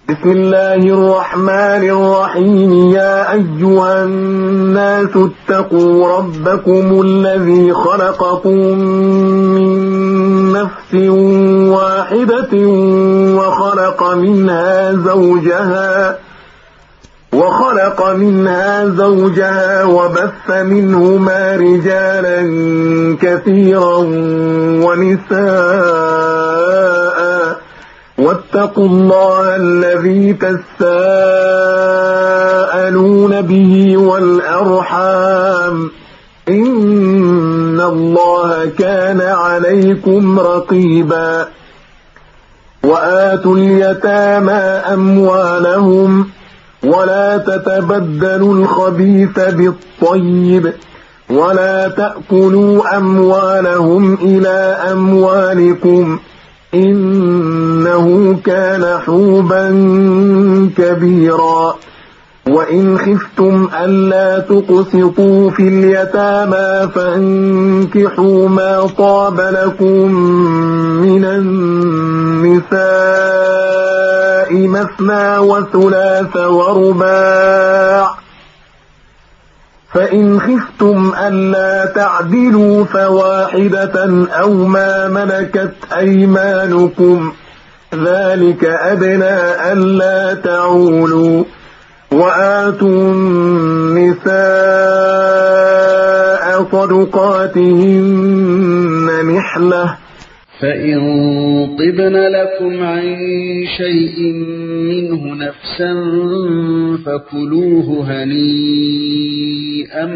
بسم الله الرحمن الرحيم. يا أيها الناس اتقوا ربكم الذي خلقكم من نفس واحدة وخلق منها زوجها وبث منهما رجالا كثيرا ونساء، واتقوا الله الذي تساءلون به والأرحام، إن الله كان عليكم رقيبا. وآتوا اليتامى أموالهم ولا تتبدلوا الخبيث بالطيب ولا تأكلوا أموالهم إلى أموالكم، إنه كان حوبا كبيرا. وإن خفتم ألا تقسطوا في اليتامى فانكحوا ما طاب لكم من النساء مثنى وثلاث ورباع، فإن خفتم ألا تعدلوا فواحدة أو ما ملكت أيمانكم، ذلك أدنى ألا تعولوا. وآتوا النساء صدقاتهن نحلة، فإن طبن لكم عن شيء منه نفسا فكلوه هنيئا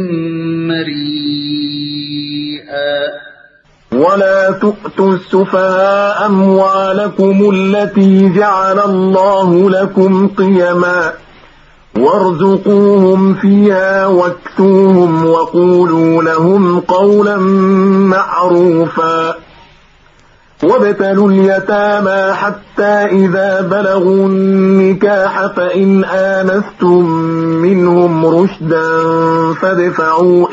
مريئا. ولا تؤتوا السفهاء أموالكم التي جعل الله لكم قيما وارزقوهم فيها واكسوهم وقولوا لهم قولا معروفا. وابتلوا اليتامى حتى إذا بلغوا النكاح فإن آنستم منهم رشدا فادفعوا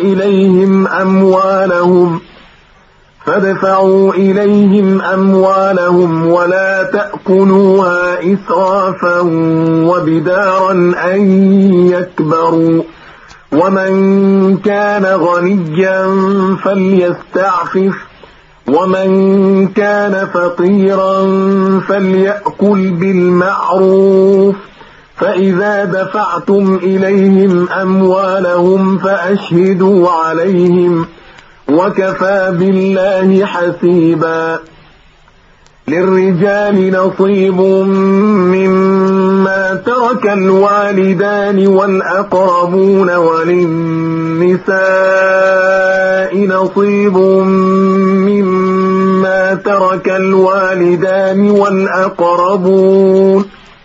إليهم أموالهم ولا تأكلوها إسرافا وبدارا أن يكبروا. ومن كان غنيا فليستعفف ومن كان فقيرا فليأكل بالمعروف. فإذا دفعتم إليهم أموالهم فأشهدوا عليهم، وكفى بالله حسيبا. للرجال نصيب مما ترك الوالدان والأقربون وللنساء نصيب مما ترك الوالدان والأقربون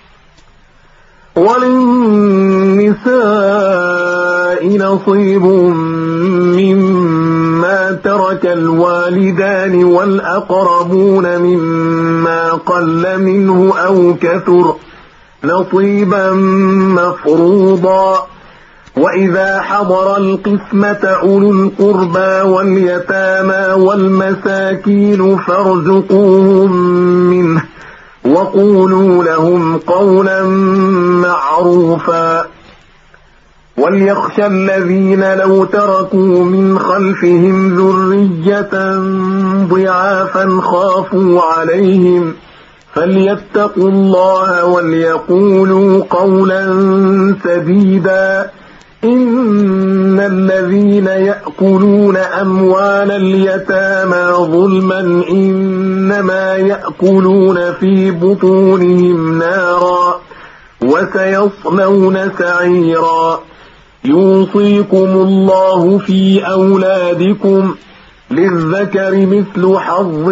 مما قل منه أو كثر نصيبا مفروضا. وإذا حضر القسمة أولو القربى واليتامى والمساكين فارزقوهم منه وقولوا لهم قولا معروفا. وليخشى الذين لو تركوا من خلفهم ذرية ضعافا خافوا عليهم فليتقوا الله وليقولوا قولا سديدا. إن الذين يأكلون أموال اليتامى ظلما إنما يأكلون في بطونهم نارا وسيصلون سعيرا. يوصيكم الله في أولادكم للذكر مثل حظ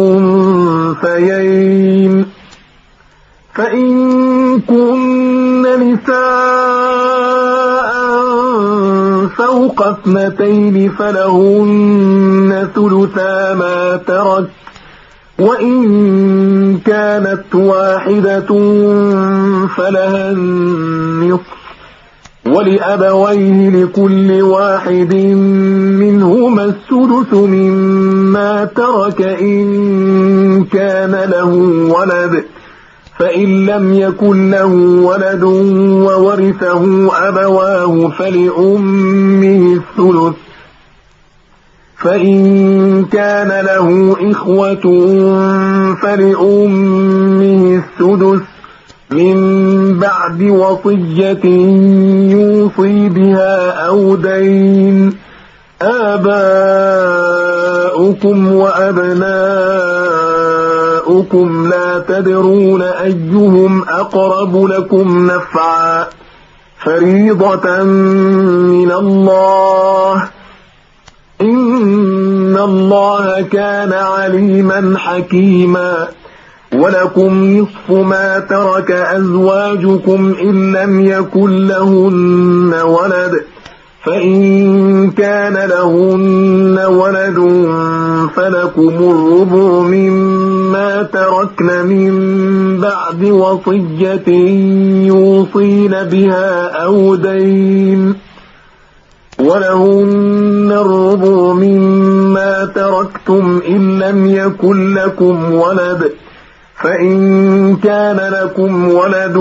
الأنثيين، فإن كن نساء فوق 2 فلهن ثلثا ما ترك، وإن كانت واحدة فلها النصف، ولأبويه لكل واحد منهما السدس مما ترك إن كان له ولد، فإن لم يكن له ولد وورثه أبواه فلأمه الثلث، فإن كان له إخوة فلأمه السدس من بعد وصية يوصي بها أو دين. آباؤكم وأبناؤكم لا تدرون أيهم أقرب لكم نفعا، فريضة من الله، إن الله كان عليما حكيما. ولكم نصف ما ترك أزواجكم إن لم يكن لهن ولد، فإن كان لهن ولد فلكم الربع مما تركن من بعد وصية يوصين بها أو دين، ولهن الربع مما تركتم إن لم يكن لكم ولد، فإن كان لكم ولد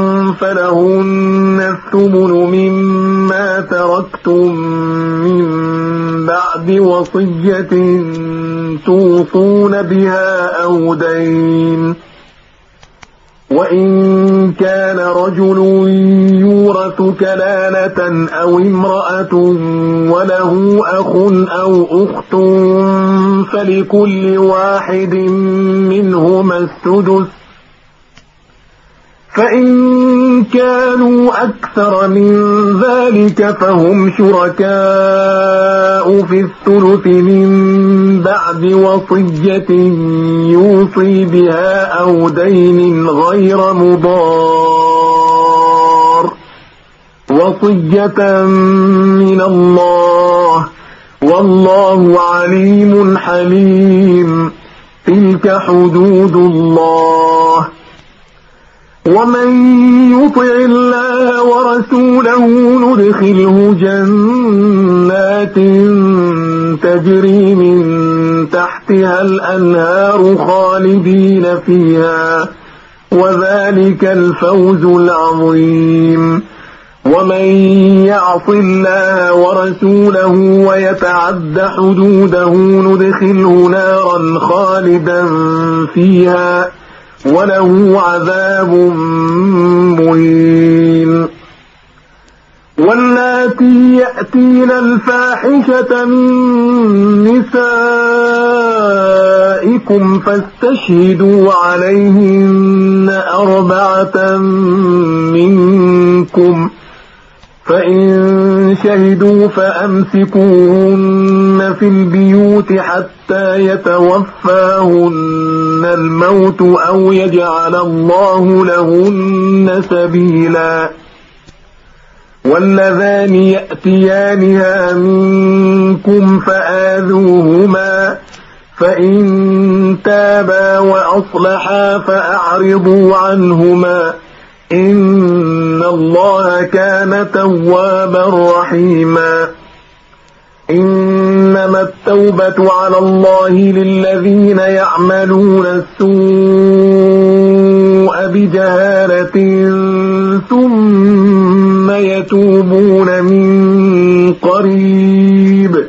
فلهن الثمن مما تركتم من بعد وصية توصون بها أو دين. وإن كان رجل يورث كلالة أو امرأة وله أخ أو أخت فلكل واحد منهما السدس، فإن كانوا أكثر من ذلك فهم شركاء في الثلث من بعد وصية يوصي بها أو دين غير مضار، وصية من الله، والله عليم حليم. تلك حدود الله. ومن يطع الله ورسوله ندخله جنات تجري من تحتها الأنهار خالدين فيها، وذلك الفوز العظيم. ومن يعص الله ورسوله ويتعد حدوده ندخله نارا خالدا فيها وله عذاب مهين. واللاتي يأتين الفاحشة من نسائكم فاستشهدوا عليهن 4 منكم، فإن شهدوا فأمسكوهن في البيوت حتى يتوفاهن الموت أو يجعل الله لهن سبيلا. واللذان يأتيانها منكم فآذوهما، فإن تابا وأصلحا فأعرضوا عنهما، إن الله كان توابا رحيما. إنما التوبة على الله للذين يعملون السوء بجهالة ثم يتوبون من قريب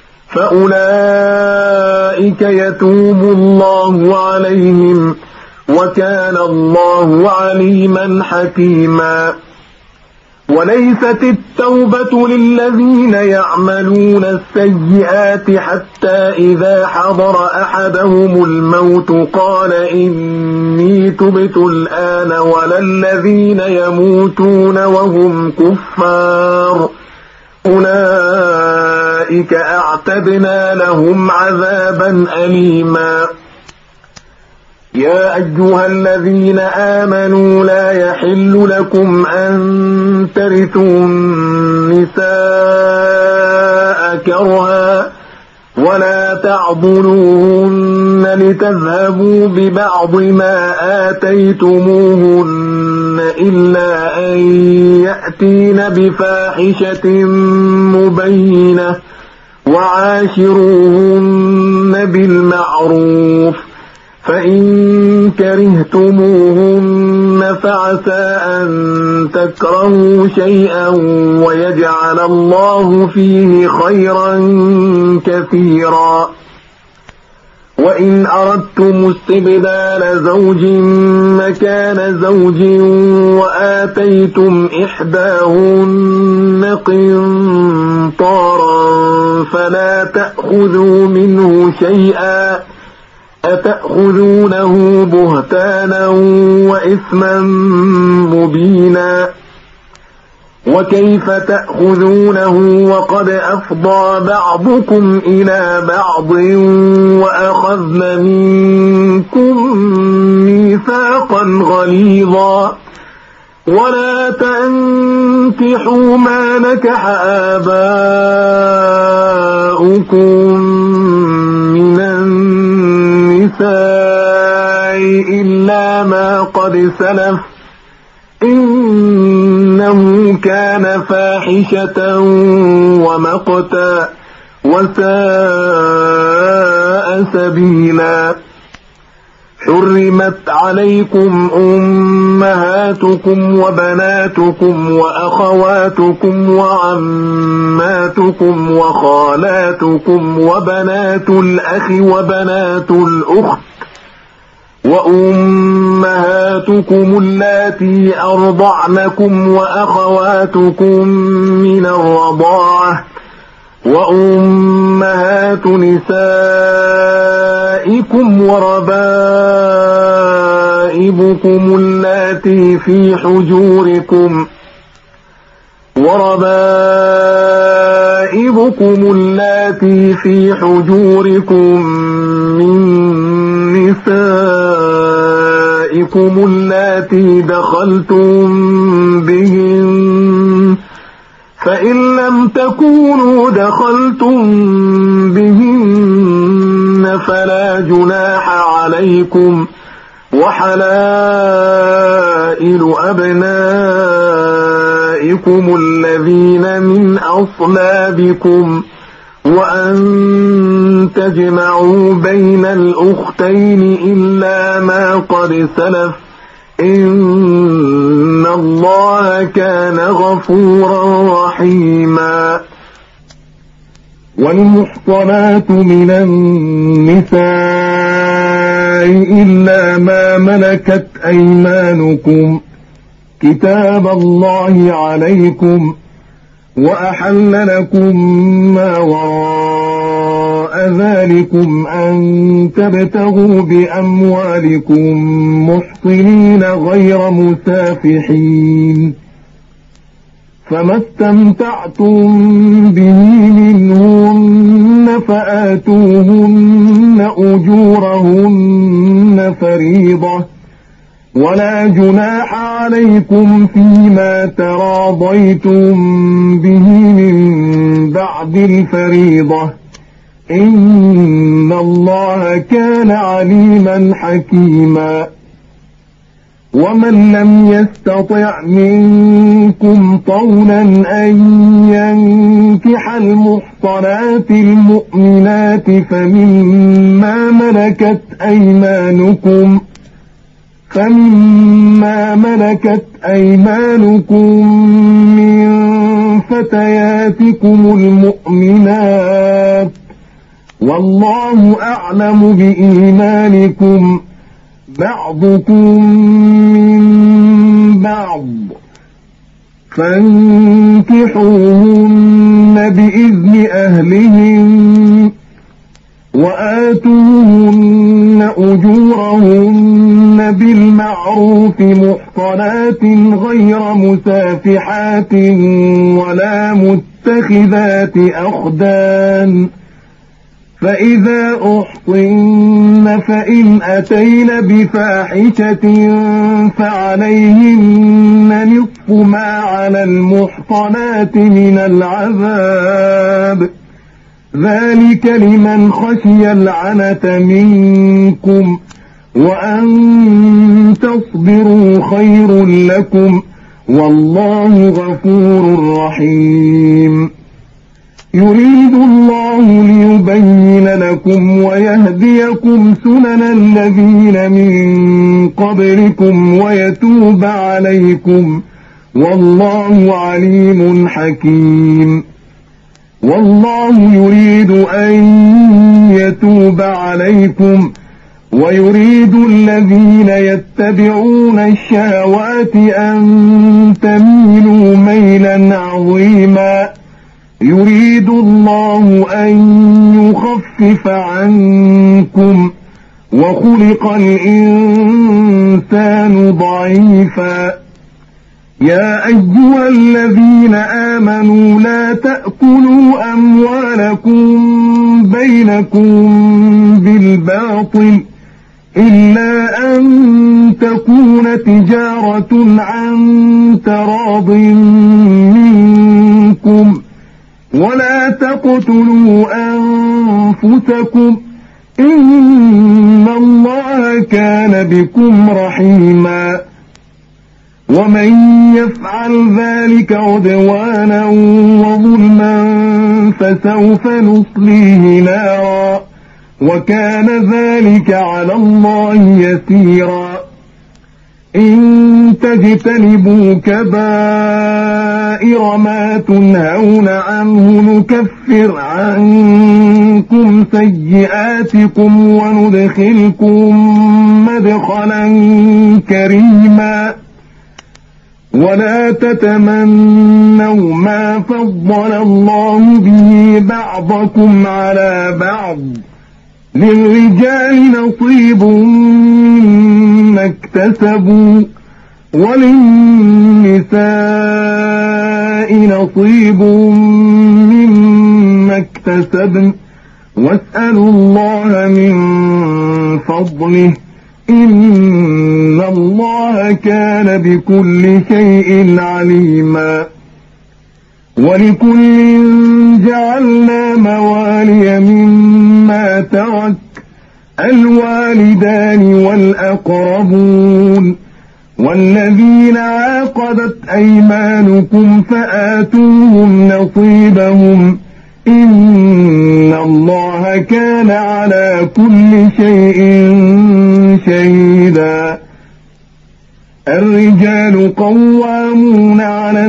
فأولئك يتوب الله عليهم، وكان الله عليما حكيما. وليست التوبة للذين يعملون السيئات حتى إذا حضر أحدهم الموت قال إني تبت الآن، ولا الذين يموتون وهم كفار، أولئك أعتدنا لهم عذابا أليما. يا أيها الذين آمنوا لا يحل لكم أن ترثوا النساء كرها ولا تعضلوهن لتذهبوا ببعض ما آتيتموهن إلا أن يأتين بفاحشة مبينة وعاشروهن بالمعروف، فإن كرهتموهن فعسى أن تكرهوا شيئا ويجعل الله فيه خيرا كثيرا. وإن أردتم استبدال زوج مكان زوج وآتيتم إحداهن قنطارا فلا تأخذوا منه شيئا أتأخذونه بهتانا وإثما مبينا. وكيف تأخذونه وقد أفضى بعضكم إلى بعض وأخذن منكم ميثاقا غليظا. ولا تنكحوا ما نكح آباؤكم من النساء إلا ما قد سلف إنه كان فاحشة ومقتا وساء سبيلا. حرمت عليكم أمهاتكم وبناتكم وأخواتكم وعماتكم وخالاتكم وبنات الأخ وبنات الأخت وأمهاتكم اللاتي أرضعنكم وأخواتكم من الرضاعة وأمهات نسائكم وربائبكم اللاتي في حجوركم من نسائكم اللاتي دخلتم بهن فإن لم تكونوا دخلتم بهن فلا جناح عليكم. وحلائل أبنائكم الذين من أصلابكم وأن تجمعوا بين الأختين إلا ما قد سلف إن الله كان غفورا رحيما. والمحصنات من النساء إلا ما ملكت أيمانكم كتاب الله عليكم وأحل لكم ما وراء ذلكم أن تبتغوا بأموالكم محصنين غير مسافحين فما استمتعتم به منهن فآتوهن أجورهن فريضة ولا جناح عليكم فيما تراضيتم به من بعد الفريضة إن الله كان عليما حكيما. ومن لم يستطع منكم طولا أن ينكح المحصنات المؤمنات فمما ملكت أيمانكم من فتياتكم المؤمنات والله أعلم بإيمانكم بعضكم من بعض فانكحوهن بإذن أهلهن وآتوهن أجورهن بالمعروف محصنات غير مسافحات ولا متخذات أخدان فإذا أحصن فإن أتين بفاحشة فعليهن نصف ما على المحصنات من العذاب ذلك لمن خشي العنة منكم وأن تصبروا خير لكم والله غفور رحيم. يريد الله ليبين لكم ويهديكم سنن الذين من قبلكم ويتوب عليكم والله عليم حكيم والله يريد أن يتوب عليكم ويريد الذين يتبعون الشهوات أن تميلوا ميلا عظيما يريد الله أن يخفف عنكم وخلق الإنسان ضعيفا يا أيها الذين آمنوا لا تأكلوا أموالكم بينكم بالباطل إلا أن تكون تجارة عن تراض منكم ولا تقتلوا أنفسكم إن الله كان بكم رحيما ومن يفعل ذلك عدوانا وظلما فسوف نصليه نارا وكان ذلك على الله يسيرا إن تجتنبوا كبائر ما تنهون عنه نكفر عنكم سيئاتكم وندخلكم مدخلا كريما ولا تتمنوا ما فضل الله به بعضكم على بعض للرجال نصيب مما اكتسبوا وللنساء نصيب مما اكتسبن واسألوا الله من فضله إن الله كان بكل شيء عليما ولكل جعلنا موالي مما ترك الوالدان والأقربون والذين عاقدت أيمانكم فآتوهم نصيبهم إن الله كان على كل شيء شهيدا الرجال قوامون على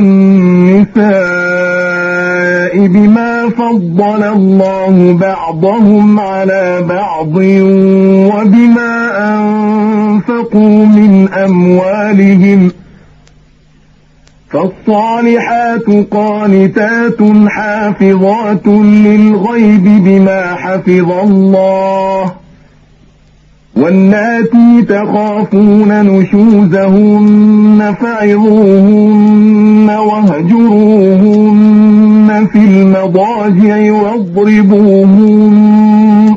النساء بما فضل الله بعضهم على بعض وبما أنفقوا من أموالهم فالصالحات قانتات حافظات للغيب بما حفظ الله واللاتي تخافون نشوزهن فعظوهن واهجروهن في المضاجع واضربوهن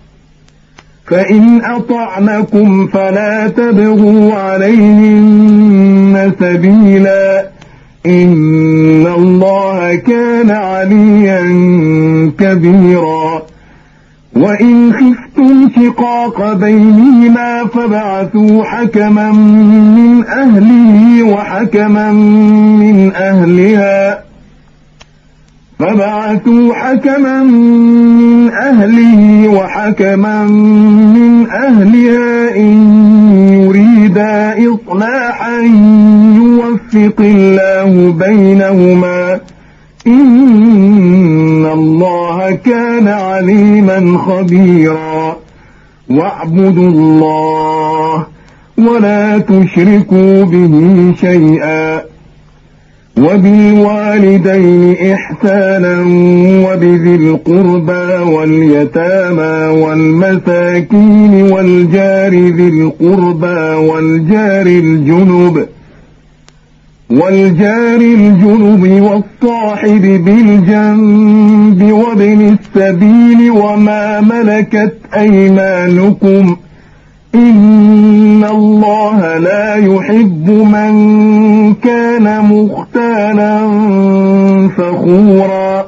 فإن أطعنكم فلا تبغوا عليهن سبيلا إن الله كان عليا كبيرا وإن خفتم شقاق بينهما فابعثوا حكما من أهله وحكما من أهلها إن يريدا إصلاحا يوفق الله بينهما إن الله كان عليما خبيرا واعبدوا الله ولا تشركوا به شيئا وبالوالدين إحسانا وبذي القربى واليتامى والمساكين والجار ذي القربى والجار الجنب والصاحب بالجنب وابن السبيل وما ملكت أيمانكم إن الله لا يحب من كان مختالا فخورا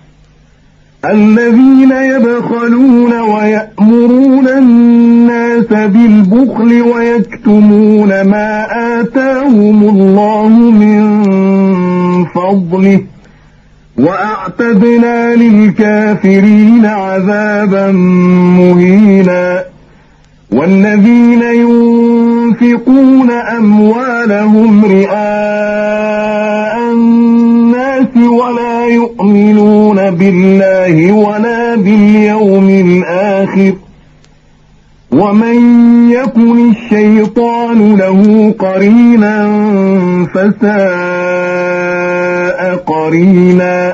الذين يبخلون ويأمرون الناس بالبخل ويكتمون ما آتاهم الله من فضله وأعتدنا للكافرين عذابا مهينا والذين ينفقون أموالهم رئاء الناس ولا يؤمنون بالله ولا باليوم الآخر ومن يكن الشيطان له قرينا فساء قرينا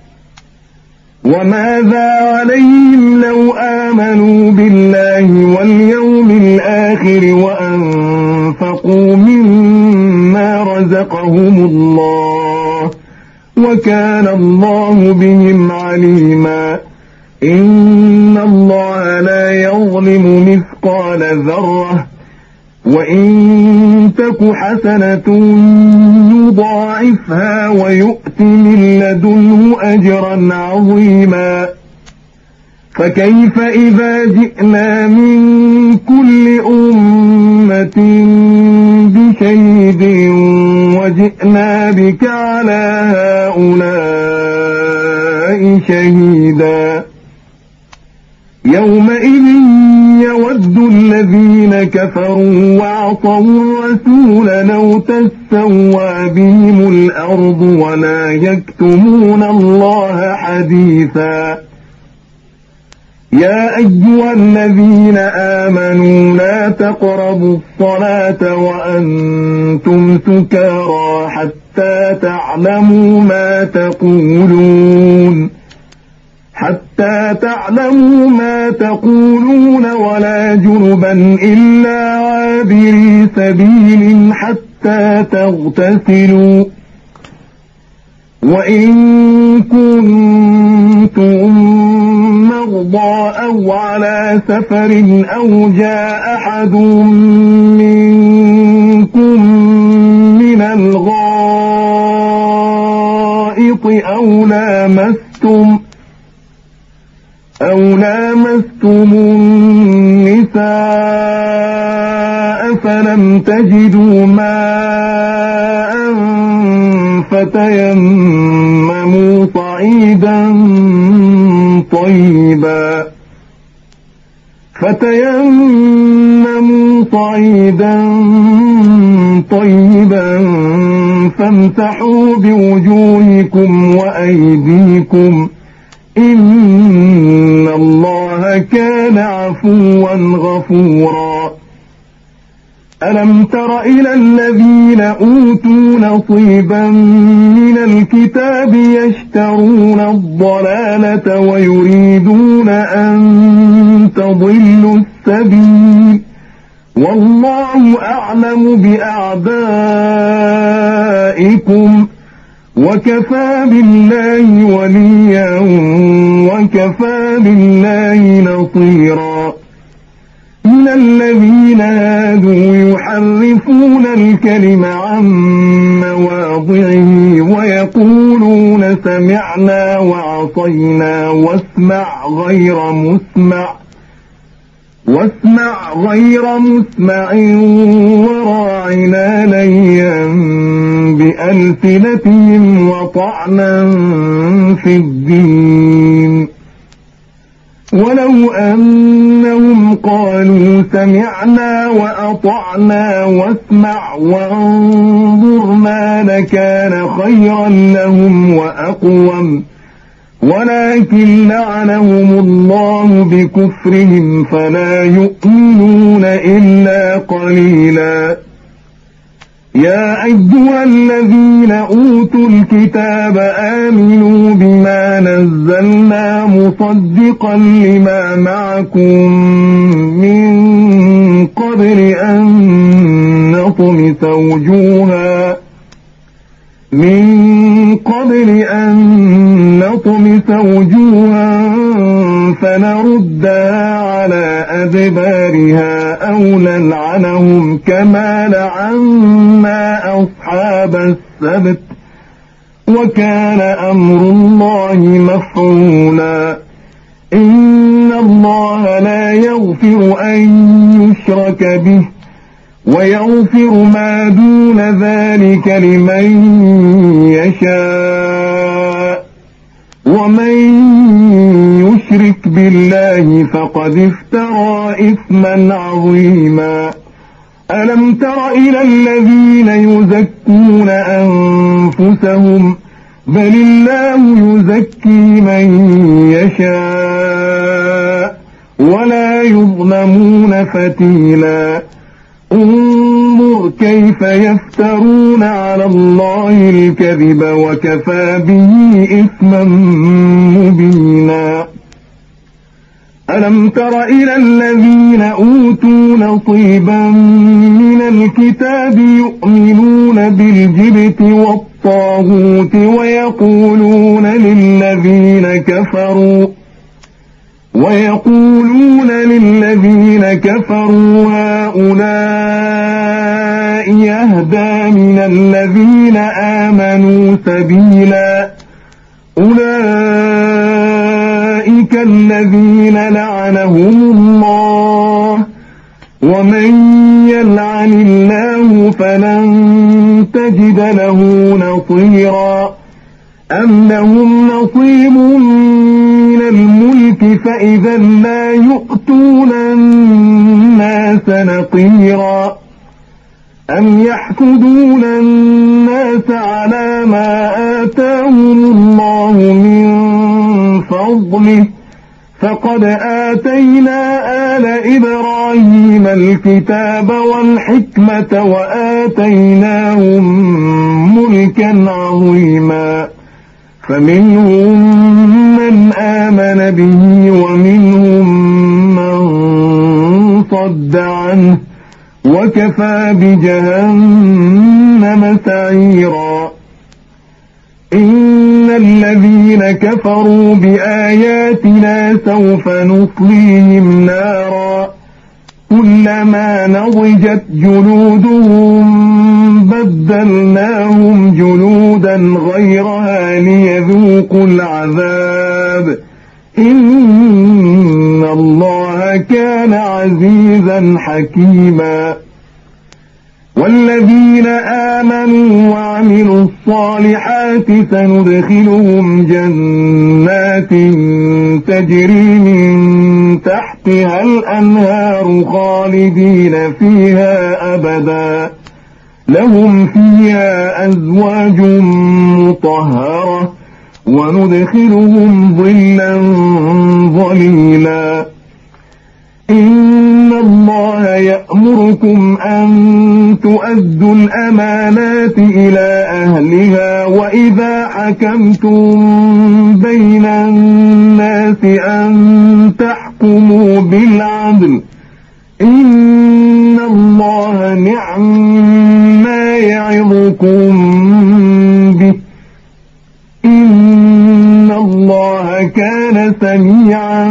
وماذا عليهم لو آمنوا بالله واليوم الآخر وأنفقوا مما رزقهم الله وكان الله بهم عليما إن الله لا يظلم مثقال ذرة وإن تك حسنة يضاعفها ويؤت من لدنه أجرا عظيما فكيف إذا جئنا من كل أمة بشهيد وجئنا بك على هؤلاء شهيدا يومئذ يود الذين كفروا وعصوا الرسول لو تسوى بهم الأرض ولا يكتمون الله حديثا يا أيها الذين آمنوا لا تقربوا الصلاة وأنتم سكارى حتى تعلموا ما تقولون ولا جنبا إلا عابري سبيل حتى تغتسلوا وإن كنتم مرضى أو على سفر أو جاء أحد منكم من الغائط أو لامستم النساء فلم تجدوا ماء فتيمموا صعيدا طيبا فامسحوا بوجوهكم وأيديكم إن الله كان عفوا غفورا ألم تر إلى الذين أوتوا نصيبا من الكتاب يشترون الضلالة ويريدون أن تضلوا السبيل والله أعلم بأعدائكم وكفى بالله وليا وكفى بالله نصيرا من الذين هادوا يحرفون الكلم عن مواضعه ويقولون سمعنا وعصينا واسمع غير مسمع وراعنا ليا بألسنتهم وطعنا في الدين ولو أنهم قالوا سمعنا وأطعنا واسمع وانظرنا لكان خيرا لهم وأقوم ولكن لعنهم الله بكفرهم فلا يؤمنون إلا قليلا يا أيها الذين أوتوا الكتاب آمنوا بما نزلنا مصدقا لما معكم من قبل أن نطمس وجوها فنردها على أدبارها أو نلعنهم كما لعنا أصحاب السبت وكان أمر الله مفعولا إن الله لا يغفر أن يشرك به ويغفر ما دون ذلك لمن يشاء ومن يشرك بالله فقد افترى إثما عظيما ألم تر إلى الذين يزكون أنفسهم بل الله يزكي من يشاء ولا يظلمون فتيلا انظر كيف يفترون على الله الكذب وكفى به إثما مبينا ألم تر إلى الذين أوتوا نصيبا من الكتاب يؤمنون بالجبت والطاغوت ويقولون للذين كفروا هؤلاء يهدى من الذين آمنوا سبيلا أولئك الذين لعنهم الله ومن يلعن الله فلن تجد له نصيرا أم لهم نصيب من الملك فإذا لا يؤتون الناس نقيرا أم يحسدون الناس على ما آتاهم الله من فضله فقد آتينا آل إبراهيم الكتاب والحكمة وآتيناهم ملكا عظيما فمنهم من آمن به ومنهم من صد عنه وكفى بجهنم سعيرا إن الذين كفروا بآياتنا سوف نصليهم نارا كلما نضجت جلودهم بدلناهم جلودا غيرها ليذوقوا العذاب إن الله كان عزيزا حكيما والذين آمنوا وعملوا الصالحات سندخلهم جنات تجري من تحتها الأنهار خالدين فيها أبدا لهم فيها أزواج مطهرة وندخلهم ظلا ظليلا إن الله يأمركم أن تؤدوا الأمانات إلى أهلها وإذا حكمتم بين الناس أن تحكموا بالعدل إن الله نعم ما يعظكم به إن الله كان سميعا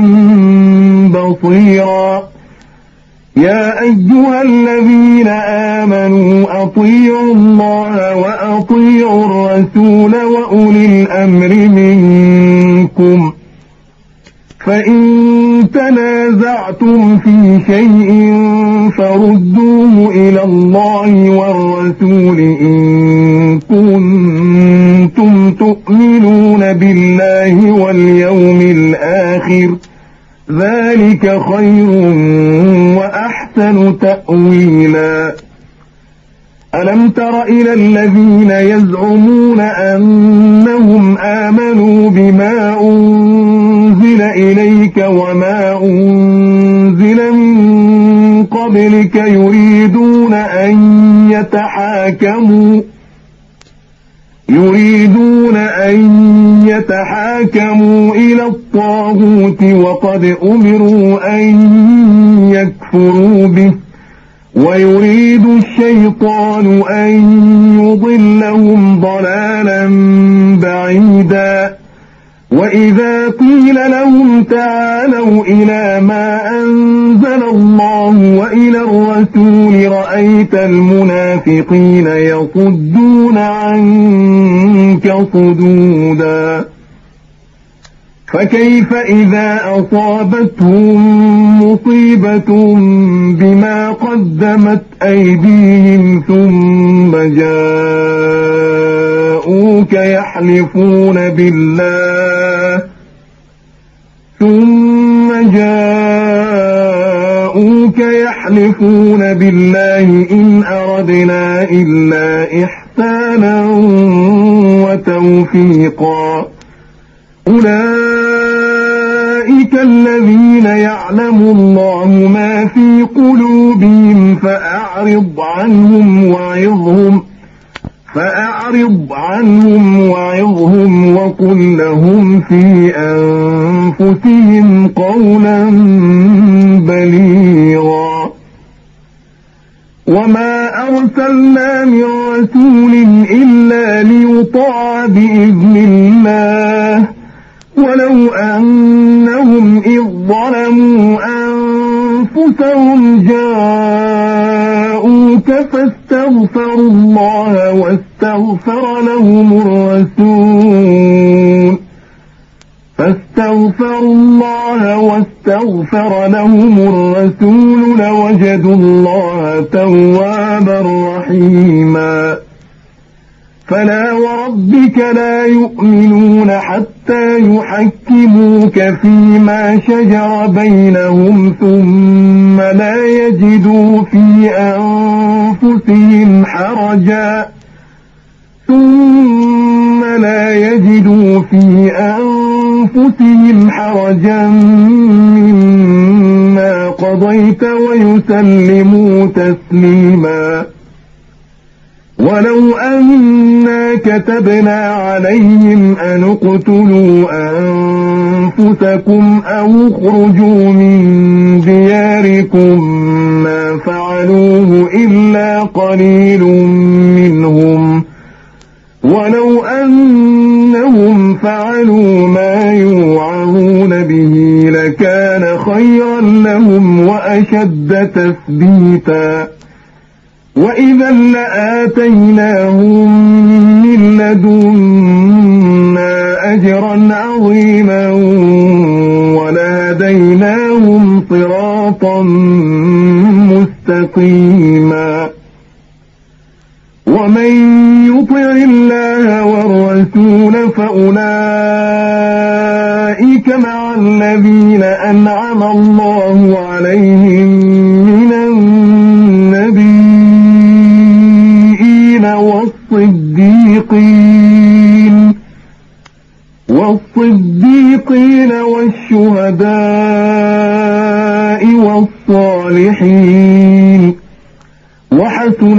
بصيرا يا أيها الذين آمنوا أطيعوا الله وأطيعوا الرسول وأولي الأمر منكم فإن تنازعتم في شيء فردوه إلى الله والرسول إن كنتم تؤمنون بالله واليوم الآخر ذلك خير وأحسن تأويلا ألم تر إلى الذين يزعمون أنهم آمنوا بما أنزل إليك وما أنزل من قبلك يريدون أن يتحاكموا إلى الطاغوت وقد أمروا أن يكفروا به ويريد الشيطان أن يضلهم ضلالا بعيدا وإذا قيل لهم تعالوا إلى ما أنزل الله وإلى الرسول رأيت المنافقين يصدون عنك صدودا فكيف إذا أصابتهم مصيبة بما قدمت أيديهم ثم جاءوك يحلفون بالله ثم جاءوك يحلفون بالله إن أردنا إلا إحسانا وتوفيقا أولئك الذين يعلم الله ما في قلوبهم فأعرض عنهم وعظهم وقل لهم في أنفسهم قولا بليغا وما أرسلنا من رسول إلا ليطاع بإذن الله ولو أنهم إذ ظلموا أنفسهم جاءوك فاستغفروا الله واستغفر لهم الرسول لوجدوا الله توابا رحيما فلا وربك لا يؤمنون حتى يحكموك فيما شجر بينهم ثم لا يجدوا في أنفسهم حرجا مما قضيت ويسلموا تسليما ولو أنا كتبنا عليهم أن اقتلوا أنفسكم أو اخرجوا من دياركم ما فعلوه إلا قليل منهم ولو أنهم فعلوا ما يوعظون به لكان خيرا لهم وأشد تثبيتا وإذا لآتيناهم من لدنا أجرا عظيما ولهديناهم صراطا مستقيما ومن يطع الله والرسول فأولئك مع الذين أنعم الله عليهم من النبيين والصديقين والشهداء والصالحين وحسن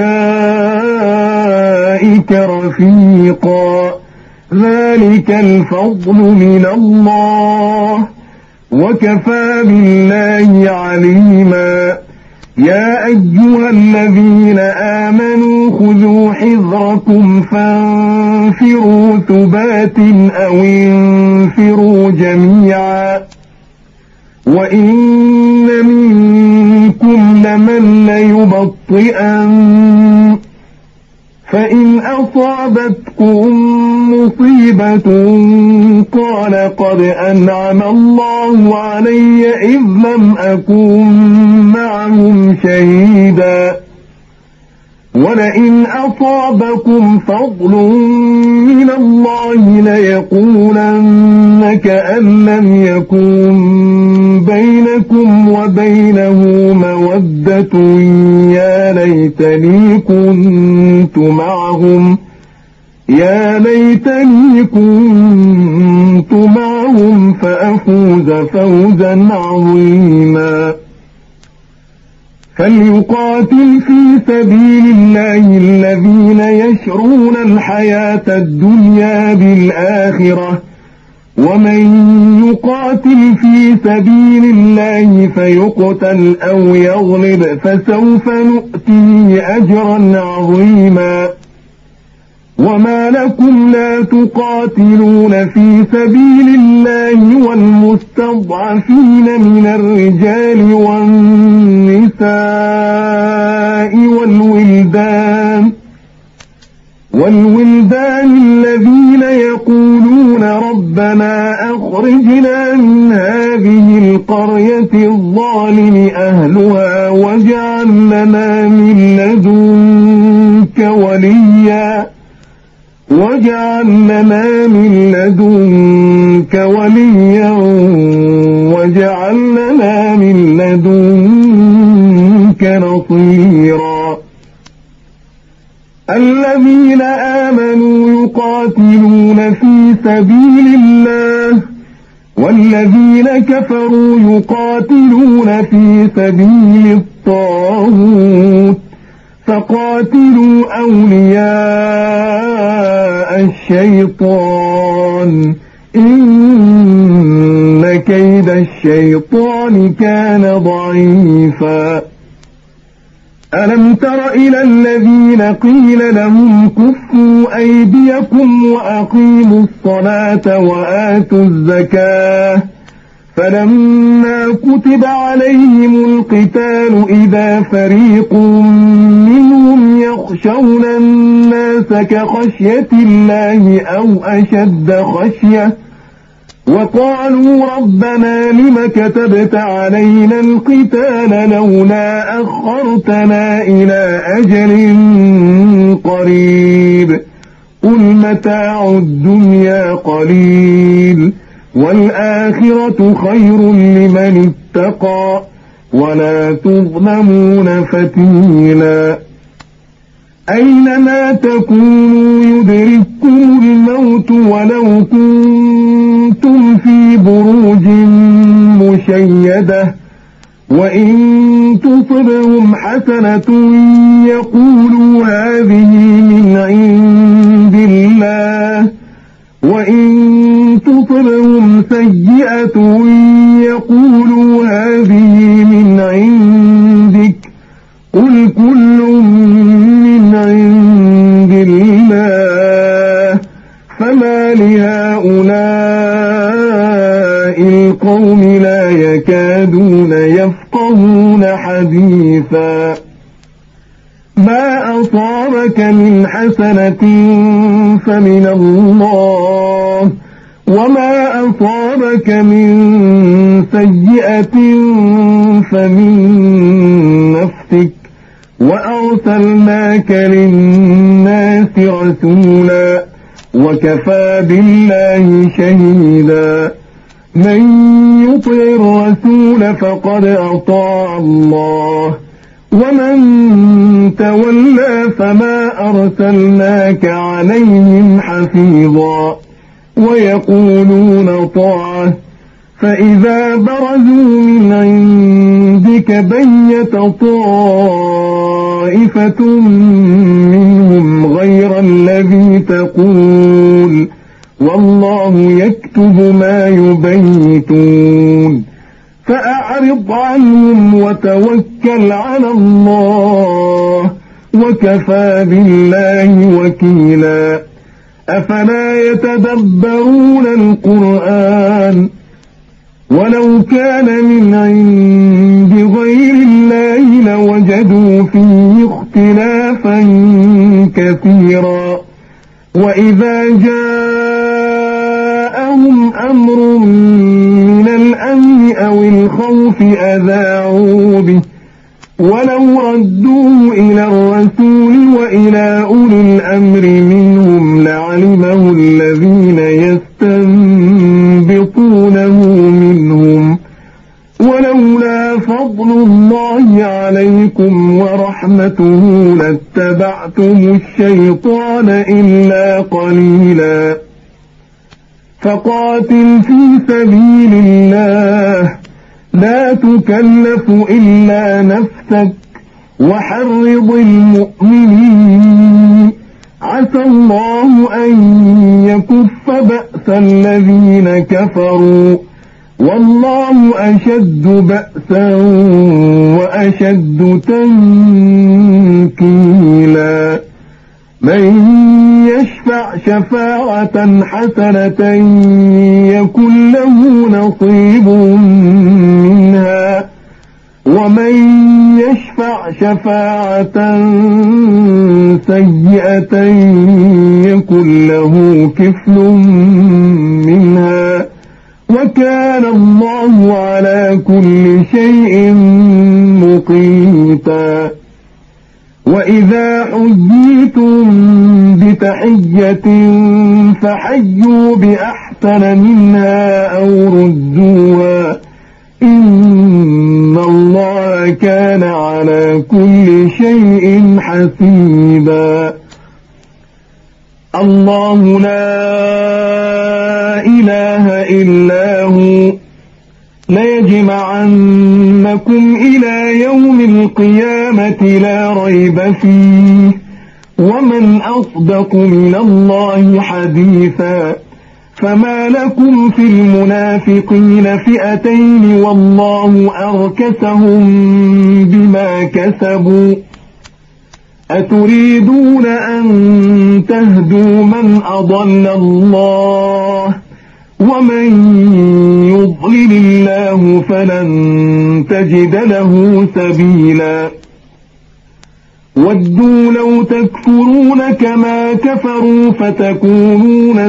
أولئك رفيقا ذلك الفضل من الله وكفى بالله عليما يا أيها الذين آمنوا خذوا حذركم فانفروا ثبات أو انفروا جميعا وإن منكم لمن ليبطئن فإن أصابتكم مصيبة قال قد أنعم الله علي إذ لم أكن معهم شهيدا ولئن أصابكم فضل من الله ليقولن كأن لم يكن بينكم وبينه مودة يا ليتني كنت معهم فأفوز فوزا عظيما فليقاتل في سبيل الله الذين يشرون الحياة الدنيا بالآخرة ومن يقاتل في سبيل الله فيقتل أو يغلب فسوف نؤتيه أجرا عظيما وما لكم لا تقاتلون في سبيل الله والمستضعفين من الرجال والنساء والولدان الذين يقولون ربنا أخرجنا من هذه القرية الظالم أهلها واجعل لنا من لدنك وليا واجعل لنا من لدنك وليا واجعل لنا من لدنك نصيرا الذين آمنوا يقاتلون في سبيل الله والذين كفروا يقاتلون في سبيل الطاغوت فقاتلوا أولياء الشيطان إن كيد الشيطان كان ضعيفا ألم تر إلى الذين قيل لهم كفوا أيديكم وأقيموا الصلاة وآتوا الزكاة فلما كتب عليهم القتال إذا فريق منهم يخشون الناس كخشية الله أو أشد خشية وقالوا ربنا لم كتبت علينا القتال لولا أخرتنا إلى أجل قريب قل متاع الدنيا قليل والآخرة خير لمن اتقى ولا تظلمون فتيلا أينما تكونوا يدرككم الموت ولو كنتم في بروج مشيدة وإن تصبهم حسنة يقولوا هذه من عند الله وإن تصبهم سيئة يقولوا هذه من عندك قل كل من عند الله فما لهؤلاء القوم لا يكادون يفقهون حديثا ما أصابك من حسنة فمن الله وما أصابك من سيئة فمن نفسك وأرسلناك للناس رسولا وكفى بالله شهيدا من يطع الرسول فقد أطاع الله ومن تولى فما أرسلناك عليهم حفيظا ويقولون طاعة فإذا برزوا من عندك بيت طائفة منهم غير الذي تقول والله يكتب ما يبيتون فأعرض عنهم وتوكل على الله وكفى بالله وكيلا أفلا يتدبرون القرآن ولو كان من عند غير الله لوجدوا فيه اختلافا كثيرا وإذا جاءهم أمر من الأمن أو الخوف أذاعوا به ولو ردوه إلى الرسول وإلى أولي الأمر منهم لعلمه الذين يستنبطونه منهم ولولا فضل الله عليكم ورحمته لاتبعتم الشيطان إلا قليلا فقاتل في سبيل الله لا تكلف إلا نفسك وحرض المؤمنين عسى الله أن يكف بأس الذين كفروا والله أشد بأسا وأشد تنكيلا من يشفع شفاعة حسنة يكن له نصيب منها ومن يشفع شفاعة سيئة يكن له كفل منها وكان الله على كل شيء مقيتا وإذا حييتم بتحية فحيوا بأحسن منها أو ردوها إن الله كان على كل شيء حسيبا. الله لا إله إلا هو ليجمعنكم إلى يوم القيامة لا ريب فيه ومن أصدق من الله حديثا. فما لكم في المنافقين فئتين والله أركسهم بما كسبوا أتريدون أن تهدوا من أضل الله ومن يضلل الله فلن تجد له سبيلا. ودوا لو تكفرون كما كفروا فتكونون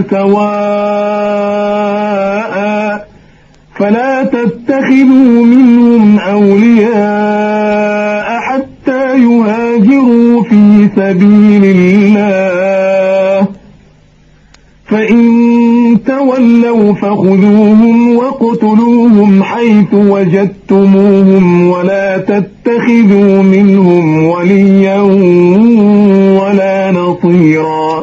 سواء فلا تتخذوا منهم أولياء حتى يهاجروا في سبيل الله فإن تولوا فخذوهم واقتلوهم حيث وجدتموهم ولا تتخذوا منهم وليا ولا نصيرا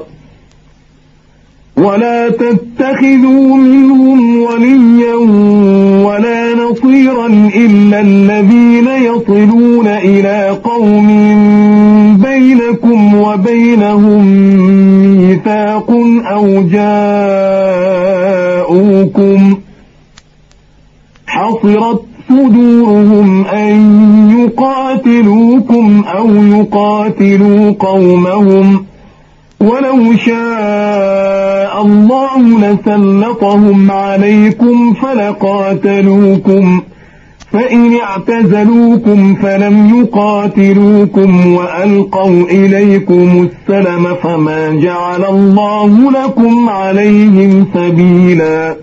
إلا الذين يصلون إلى قوم بينكم وبينهم ميثاق أو جاءوكم حصرت صدورهم أن يقاتلوكم أو يقاتلوا قومهم ولو شاء الله لسلطهم عليكم فلقاتلوكم فإن اعتزلوكم فلم يقاتلوكم وألقوا إليكم السلم فما جعل الله لكم عليهم سبيلا.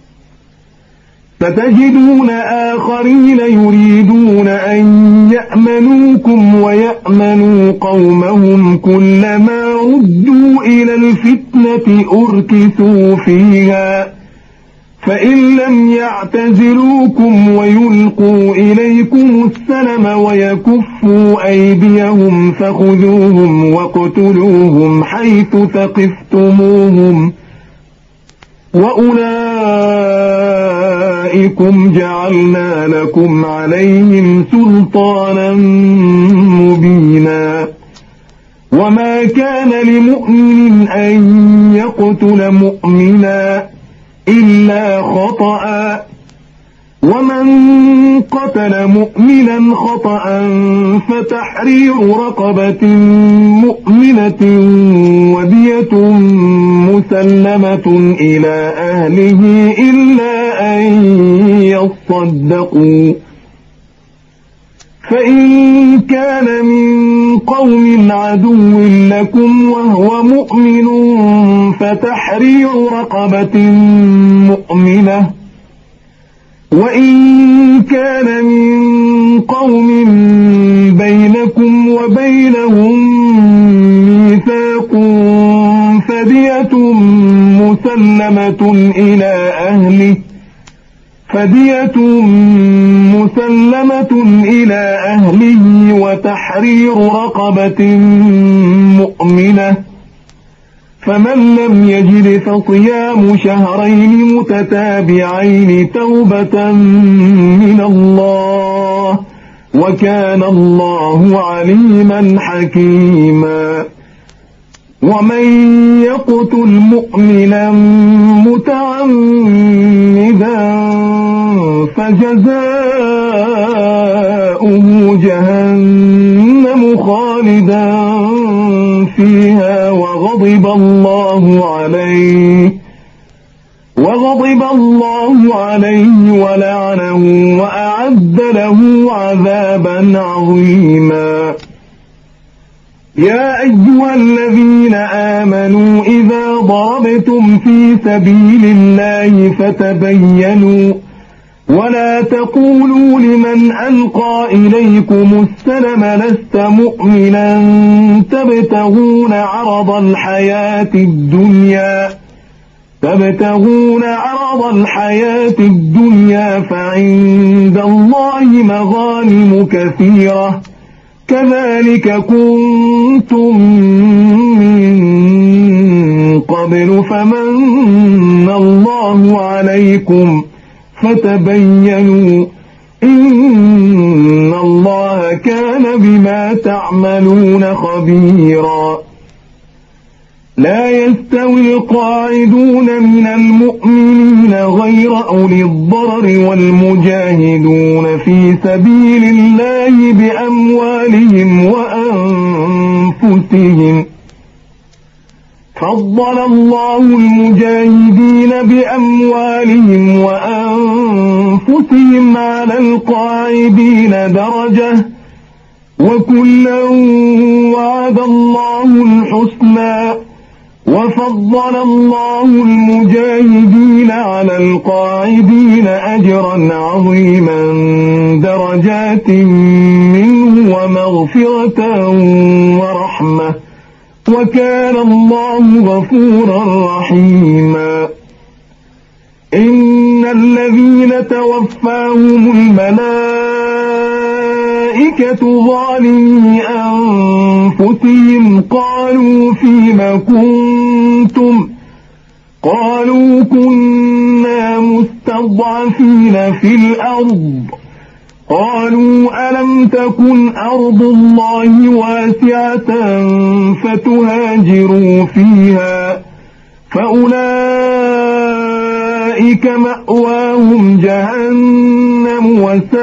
ستجدون آخرين يريدون أن يأمنوكم ويأمنوا قومهم كلما ردوا إلى الفتنة أركسوا فيها فإن لم يعتزلوكم ويلقوا إليكم السلم ويكفوا أيديهم فخذوهم واقتلوهم حيث ثقفتموهم وأولئكم جعلنا لكم عليهم سلطانا مبينا. وما كان لمؤمن أن يقتل مؤمنا إلا خطأ ومن قتل مؤمنا خطأ فتحرير رقبة مؤمنة ودية مسلمة إلى أهله إلا أن يصدقوا فإن كان من قوم عدو لكم وهو مؤمن فتحرير رقبة مؤمنة وإن كان من قوم بينكم وبينهم ميثاق فدية مسلمة إلى أهله وتحرير رقبة مؤمنة فمن لم يجد فصيام شهرين متتابعين توبة من الله وكان الله عليما حكيما. ومن يقتل مؤمنا متعمدا فجزاؤه جهنم خالدا فيها وغضب الله عليه ولعنه وأعد له عذابا عظيما. يا أيها الذين آمنوا إذا ضربتم في سبيل الله فتبينوا ولا تقولوا لمن ألقى إليكم السلم لست مؤمنا تبتغون عرض الحياة الدنيا فعند الله مغانم كثيرة كذلك كنتم من قبل فمن الله عليكم فتبينوا إن الله كان بما تعملون خبيرا لا يستوي القاعدون من المؤمنين غير أولي الضرر والمجاهدون في سبيل الله بأموالهم وأنفسهم فضل الله المجاهدين بأموالهم وأنفسهم على القاعدين درجة وكلا وعد الله الحسنى وفضل الله المجاهدين على القاعدين أجرا عظيما درجات منه ومغفرة ورحمة وكان الله غفورا رحيما إن الذين توفاهم الملائكة ظالمي أنفسهم قالوا فيم كنتم قالوا كنا مستضعفين في الأرض قالوا ألم تكن أرض الله واسعة فتهاجروا فيها فأولئك مأواهم جهنم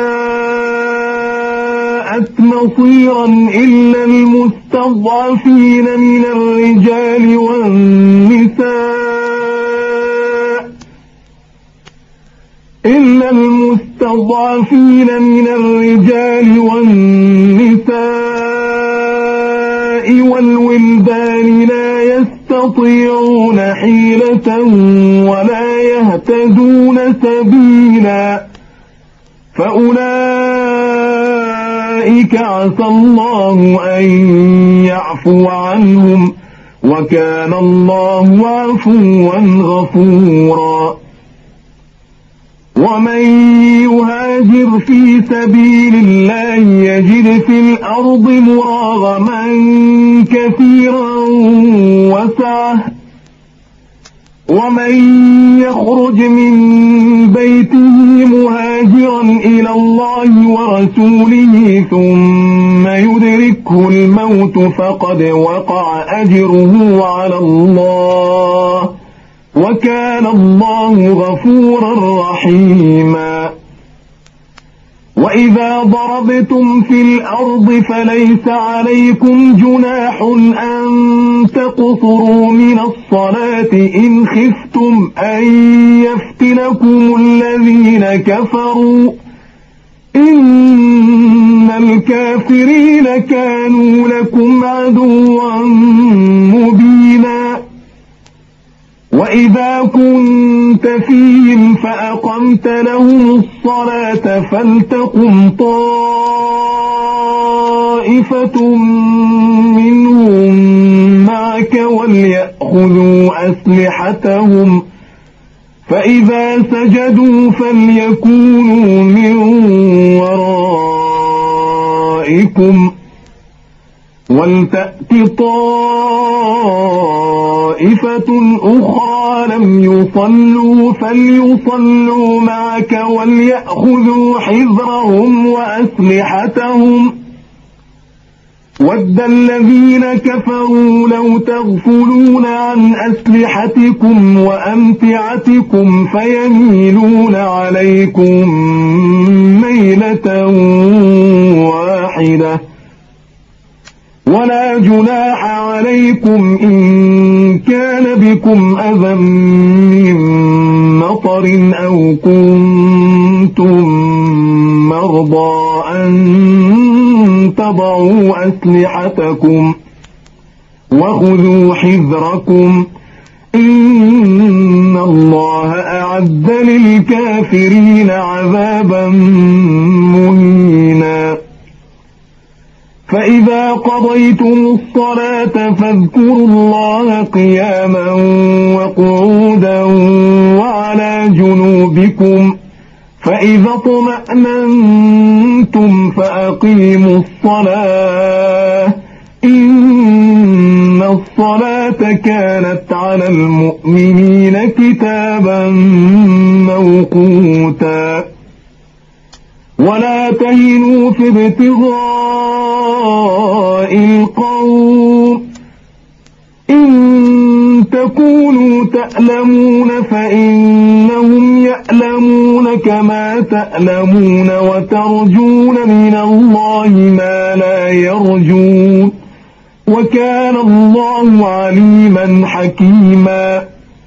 وساءت مصيرا إلا المستضعفين من الرجال والنساء والولدان لا يستطيعون حيلة ولا يهتدون سبيلا فأولئك عسى الله أن يعفو عنهم وكان الله عفوا غفورا ومن يهاجر في سبيل الله يجد في الأرض مراغما كثيرا وسعة ومن يخرج من بيته مهاجرا إلى الله ورسوله ثم يدركه الموت فقد وقع أجره على الله وكان الله غفورا رحيما وإذا ضربتم في الأرض فليس عليكم جناح أن تقصروا من الصلاة إن خفتم أن يفتنكم الذين كفروا إن الكافرين كانوا لكم عدوا مبينا وإذا كنت فيهم فأقمت لهم الصلاة فلتقم طائفة منهم معك وليأخذوا أسلحتهم فإذا سجدوا فليكونوا من ورائكم ولتأت طائفة أخرى لم يصلوا فليصلوا معك وليأخذوا حذرهم وأسلحتهم ود الذين كفروا لو تغفلون عن أسلحتكم وأمتعتكم فيميلون عليكم ميلة واحدة ولا جناح عليكم إن كان بكم أذى من مطر أو كنتم مرضى أن تضعوا أسلحتكم وخذوا حذركم إن الله أعد للكافرين عذابا مهينا. فإذا قضيتم الصلاة فاذكروا الله قياما وقعودا وعلى جنوبكم، فإذا اطمأننتم فأقيموا الصلاة إن الصلاة كانت على المؤمنين كتابا موقوتا. ولا تهنوا في ابتغاء القوم إن تكونوا تألمون فإنهم يألمون كما تألمون وترجون من الله ما لا يرجون وكان الله عليما حكيما.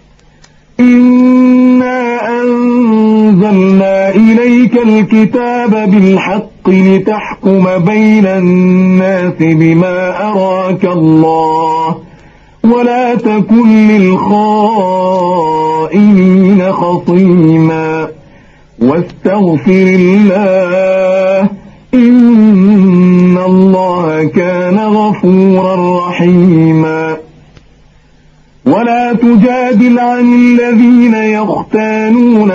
إنا أنزلنا إليك الكتاب بالحق لتحكم بين الناس بما أراك الله ولا تكن للخائنين خصيما واستغفر الله إن الله كان غفورا رحيما. ولا تجادل عن الذين يختانون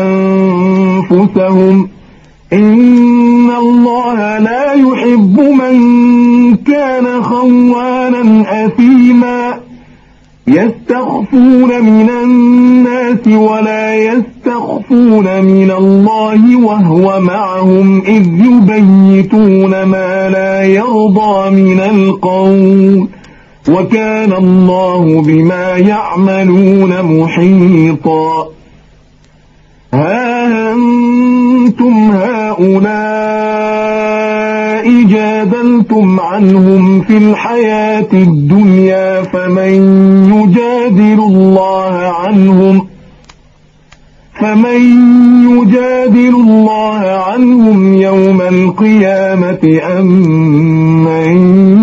أنفسهم إن الله لا يحب من كان خوانا أثيما. يستخفون من الناس ولا يستخفون من الله وهو معهم إذ يبيتون ما لا يرضى من القول وكان الله بما يعملون محيطا. ها أنتم هؤلاء جادلتم عنهم في الحياة الدنيا فمن يجادل الله عنهم يوم القيامة أم من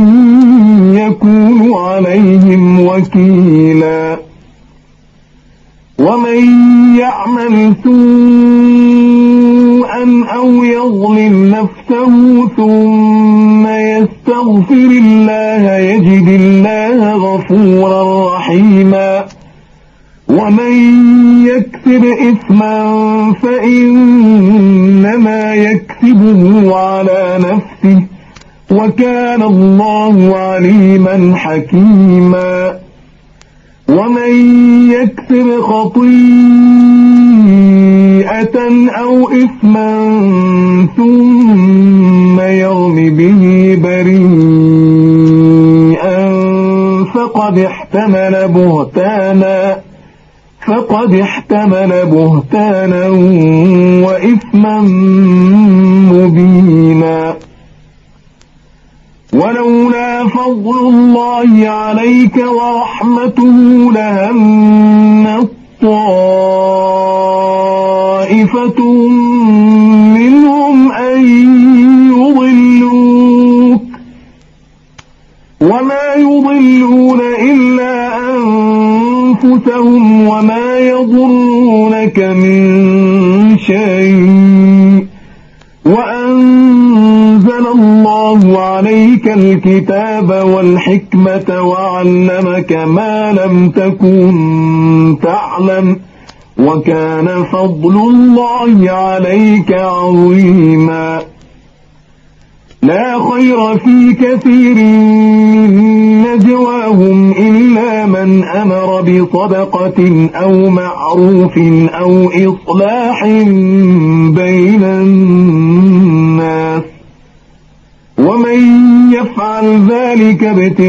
يكون عليهم وكيلا. ومن يعمل سوءا أو يظلم نفسه ثم يستغفر الله يجد الله غفورا رحيما. ومن يكسب إثما فإنما يكسبه على نفسه وكان الله عليما حكيما. ومن يكسب خطيئة أو إثما ثم يرم به بريئا فقد احتمل بهتانا وإثما مبينا. ولولا فضل الله عليك ورحمته لهم طائفة منهم أن يضلوك وما يضلون إلا أنفسهم وما يضرونك من شيء وأنزل الله عليك الكتاب والحكمة وعلمك ما لم تكن تعلم وكان فضل الله عليك عظيما. لا خير في كثير من نجواهم إلا من أمر بصدقة أو معروف أو إصلاح بين الناس ومن يفعل ذلك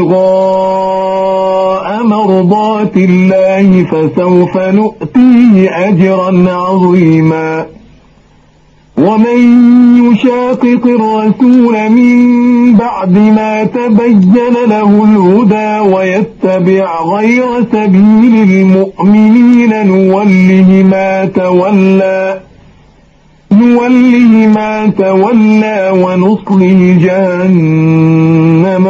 ابتغاء مرضات الله فسوف نؤتيه أجرا عظيما. ومن يشاقق الرسول من بعد ما تبين له الهدى ويتبع غير سبيل المؤمنين نوله ما تولى ونصله جهنم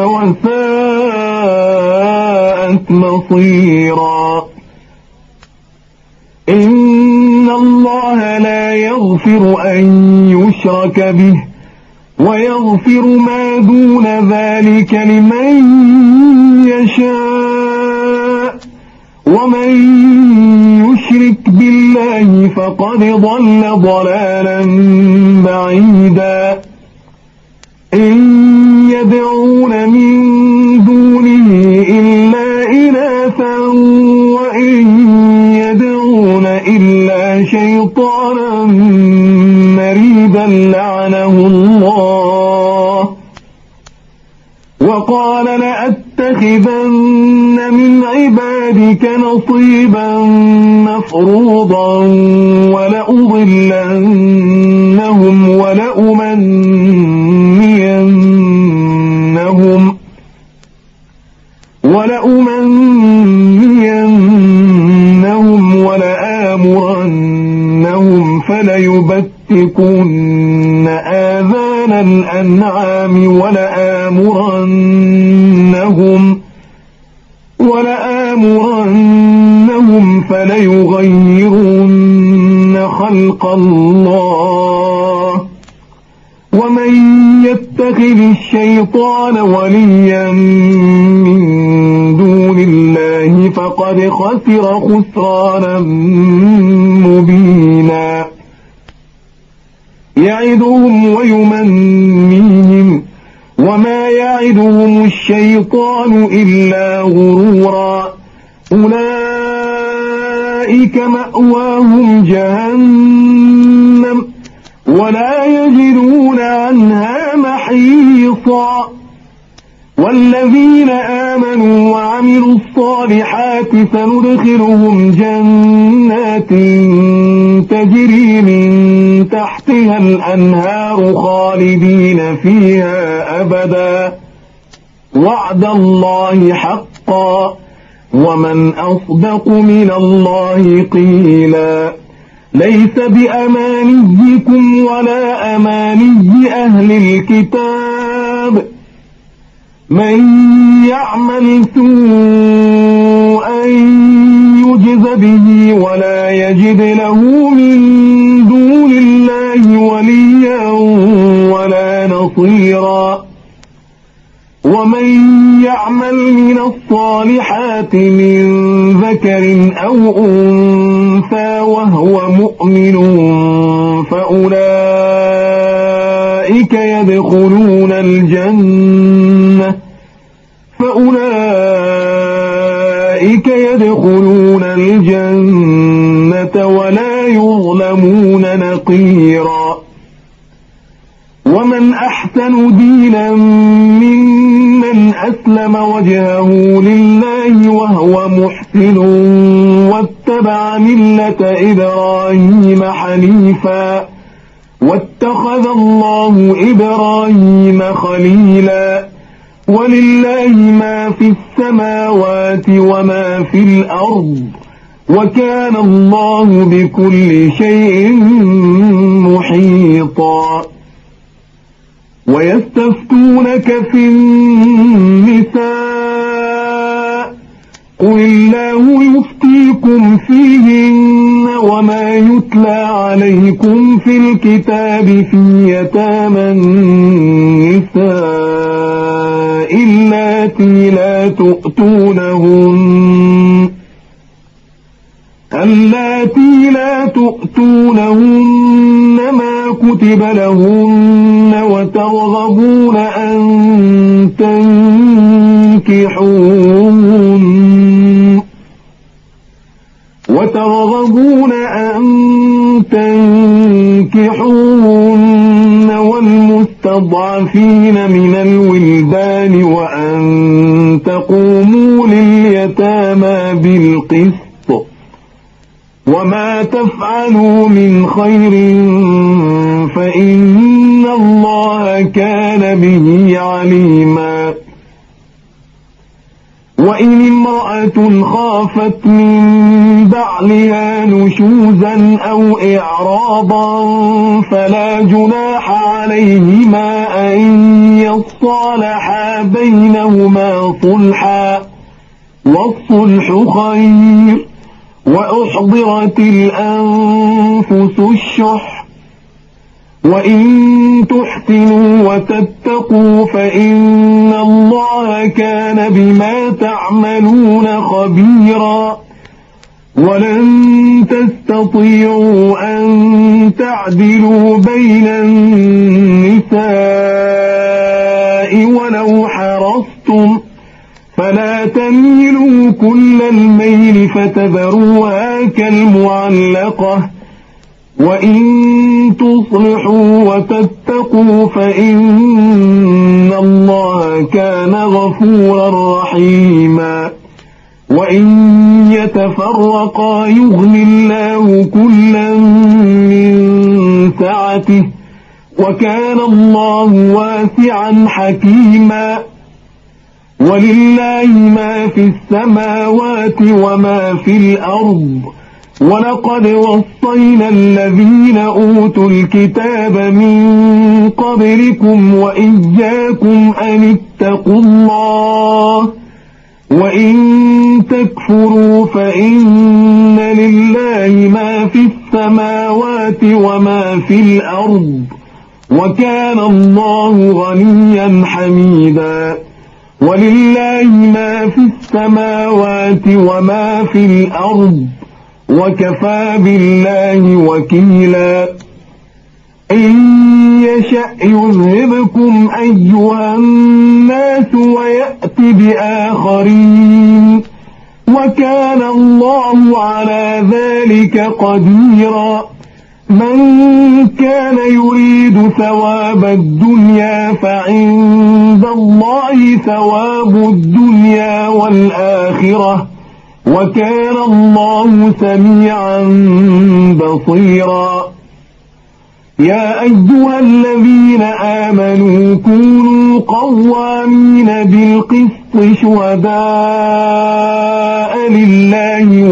وساءت مصيرا. إن الله لا يغفر أن يشرك به ويغفر ما دون ذلك لمن يشاء ومن يشرك بالله فقد ضل ضلالا بعيدا إن يدعون من دونه إلا إناثا وإن يدعون إلا شيطانا مريدا لعنه الله وقال لأتخذن من عبادك نصيبا مفروضا ولأضلنهم ولأمنينهم ولآمرنهم فليبتكن آذان الأنعام ولآمرنهم فليغيرن خلق الله ومن يتخذ الشيطان وليا من دون الله فقد خسر خسرانا مبينا يعدهم ويمنيهم وما يعدهم الشيطان إلا غرورا أولئك مأواهم جهنم ولا يجدون عنها محيصا والذين آمنوا وعملوا الصالحات سندخلهم جنات تجري من تحتها الأنهار خالدين فيها أبدا وعد الله حقا ومن أصدق من الله قيلا ليس بأمانيكم ولا أماني أهل الكتاب من يعمل سوءا يجز به ولا يجد له من دون الله وليا ولا نصيرا ومن يعمل من الصالحات من ذكر أو أنثى وهو مؤمن فأولئك يدخلون الجنة ولا يظلمون نقيرا ومن أحسن دينا ممن أسلم وجهه لله وهو محسن واتبع ملة إبراهيم حنيفا واتخذ الله إبراهيم خليلا ولله ما في السماوات وما في الأرض وكان الله بكل شيء محيطا ويستفتونك في النساء قل الله يفتيكم فيهن وما يتلى عليكم في الكتاب في يتامى النساء اللاتي لا تؤتونهن ما كتب لهن وترغبون أن تنكحوهن والمستضعفين من الولدان وأن تقوموا لليتامى بالقسط وما تفعلوا من خير فإن الله كان به عليما وإن امرأة خافت من بعلها نشوزا أو إعراضا فلا جناح عليهما أن يصالحا بينهما صلحا والصلح خير وأحضرت الأنفس الشح وإن تحسنوا وتتقوا فإن الله كان بما تعملون خبيرا ولن تستطيعوا أن تعدلوا بين النساء ولو حرصتم فلا تميلوا كل الميل فتذروها كالمعلقة وإن تصلحوا وتتقوا فإن الله كان غفورا رحيما وإن يتفرقا يغني الله كلا من سعته وكان الله واسعا حكيما ولله ما في السماوات وما في الأرض ولقد وصينا الذين أوتوا الكتاب من قبلكم وإياكم أن اتقوا الله وإن تكفروا فإن لله ما في السماوات وما في الأرض وكان الله غنيا حميدا ولله ما في السماوات وما في الأرض وكفى بالله وكيلا إن يشأ يذهبكم أيها الناس ويأت بآخرين وكان الله على ذلك قديرا من كان يريد ثواب الدنيا فعند الله ثواب الدنيا والآخرة وكان الله سميعا بصيرا يا أيها الذين آمنوا كونوا قوامين بالقسط شهداء لله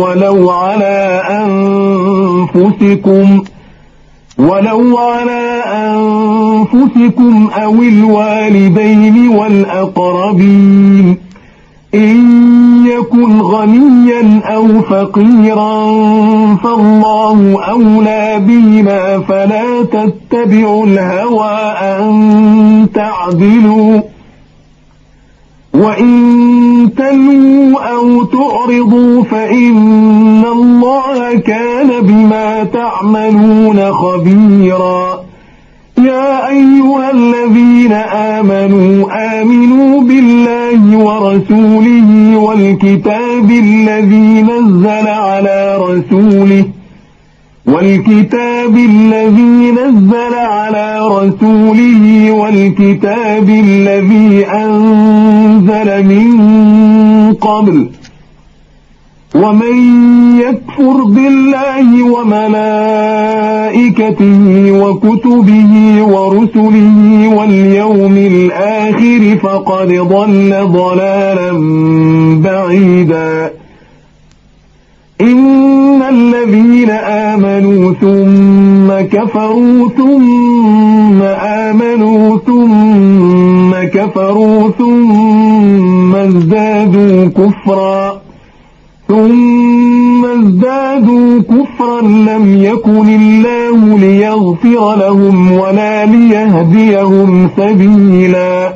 ولو على أنفسكم أو الوالدين والأقربين إن يكن غنيا أو فقيرا فالله أولى بهما فلا تتبعوا الهوى أن تعدلوا وإن تلووا أو تعرضوا فإن الله كان بما تعملون خبيرا يا أيها الذين آمنوا بالله ورسوله والكتاب الذي نزل على رسوله والكتاب الذي أنزل من قبل ومن يكفر بالله وملائكته وكتبه ورسله واليوم الآخر فقد ضل ضلالا بعيدا إن الذين آمنوا ثم كفروا ثم آمنوا ثم كفروا ثم ازدادوا كفرا لم يكن الله ليغفر لهم ولا ليهديهم سبيلا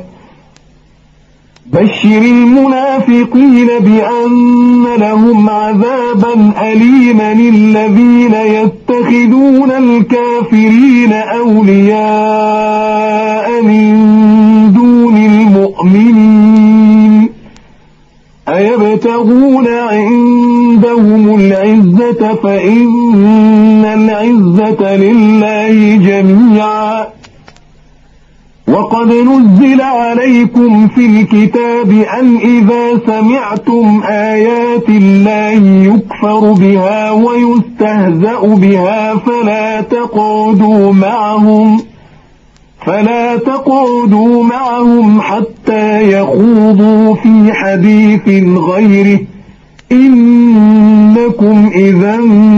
بشر المنافقين بأن لهم عذابا أليما الذين يتخذون الكافرين أولياء من دون المؤمنين أيبتغون عندهم العزة فإن العزة لله جميعا وقد نزل عليكم في الكتاب أن إذا سمعتم آيات الله يكفر بها ويستهزأ بها فلا تقعدوا معهم حتى يخوضوا في حديث غيره إنكم إذا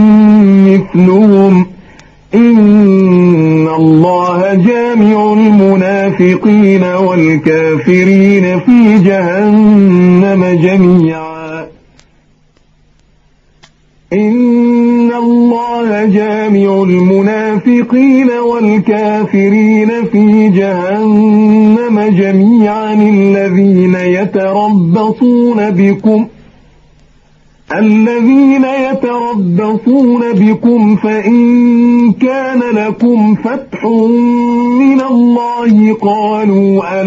مثلهم إن الله جامع المنافقين والكافرين في جهنم جميعا إن الله جامع المنافقين والكافرين في جهنم جميعا الذين يتربصون بكم فإن كان لكم فتح من الله قالوا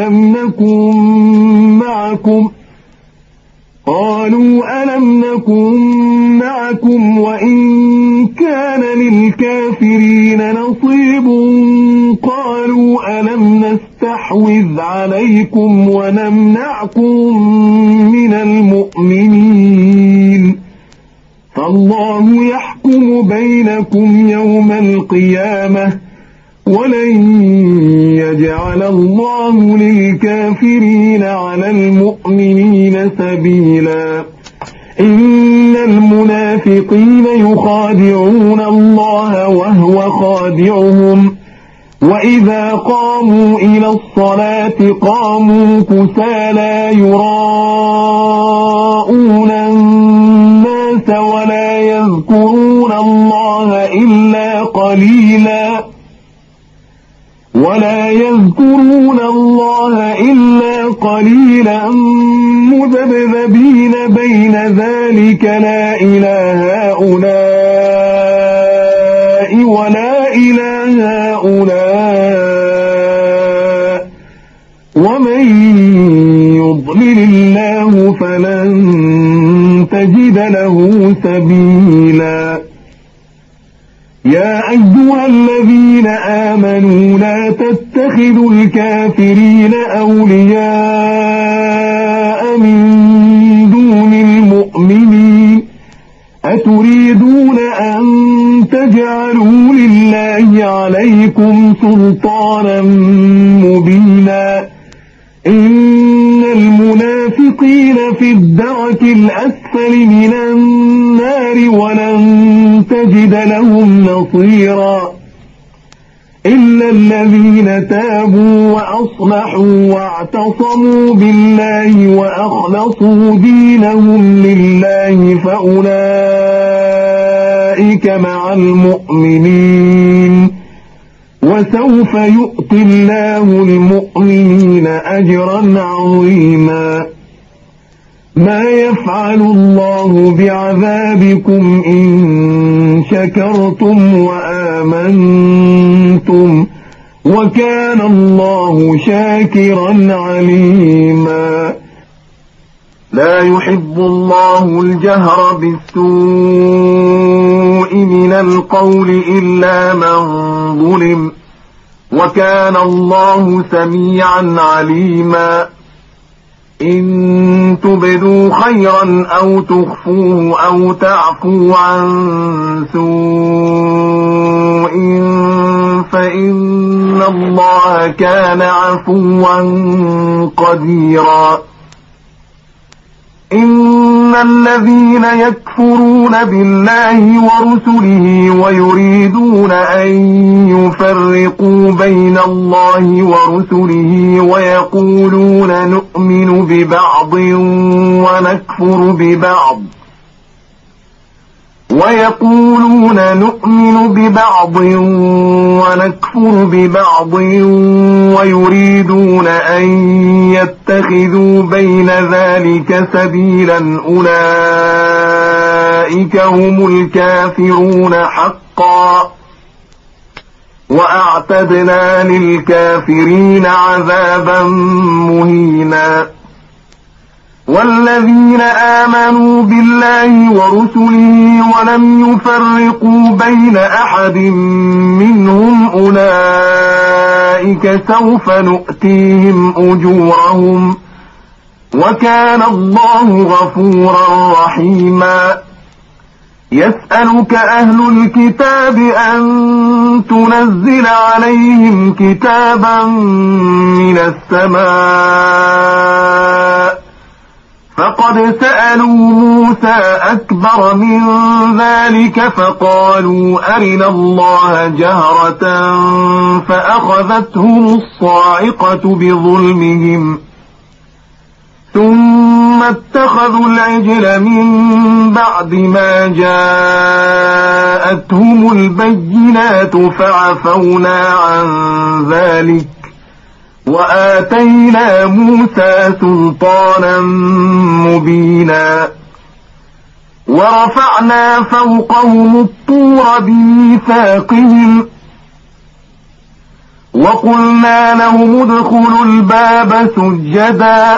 ألم نكن معكم وإن كان للكافرين نصيب قالوا ألم نستحوذ عليكم ونمنعكم من المؤمنين فالله يحكم بينكم يوم القيامة ولن يجعل الله للكافرين على المؤمنين سبيلا إن المنافقين يخادعون الله وهو خادعهم وإذا قاموا إلى الصلاة قاموا كسالى يراءون الناس ولا يذكرون الله إلا قليلا مذبذبين بين ذلك لا إله هؤلاء ولا إله هؤلاء ومن يضلل الله فلن تجد له سبيلا يا أيها الذين آمنوا لا تتخذوا الكافرين أولياء من دون المؤمنين أتريدون أن تجعلوا لله عليكم سلطانا مبينا إن المنافقين في الدرك الأسفل من النار ولن تجد لهم نصيرا إلا الذين تابوا وأصلحوا واعتصموا بالله وأخلصوا دينهم لله فأولئك مع المؤمنين وسوف يؤتي الله المؤمنين أجرا عظيما ما يفعل الله بعذابكم إن شكرتم وآمنتم وكان الله شاكرا عليما لا يحب الله الجهر بالسوء من القول إلا من ظلم وكان الله سميعا عليما إن تبدوا خيرا أو تخفوه أو تعفوا عن سوء فإن الله كان عفوا قديرا إن الذين يكفرون بالله ورسله ويريدون أن يفرقوا بين الله ورسله ويقولون نؤمن ببعض ونكفر ببعض ويريدون أن يتخذوا بين ذلك سبيلا أولئك هم الكافرون حقا وأعتدنا للكافرين عذابا مهينا والذين آمنوا بالله ورسله ولم يفرقوا بين أحد منهم أولئك سوف نؤتيهم أجورهم وكان الله غفورا رحيما يسألك أهل الكتاب أن تنزل عليهم كتابا من السماء فقد سألوا موسى أكبر من ذلك فقالوا أرنا الله جهرة فأخذتهم الصاعقة بظلمهم ثم اتخذوا العجل من بعد ما جاءتهم البينات فعفونا عن ذلك وآتينا موسى سلطانا مبينا ورفعنا فوقهم الطور بميثاقهم وقلنا لهم ادخلوا الباب سجدا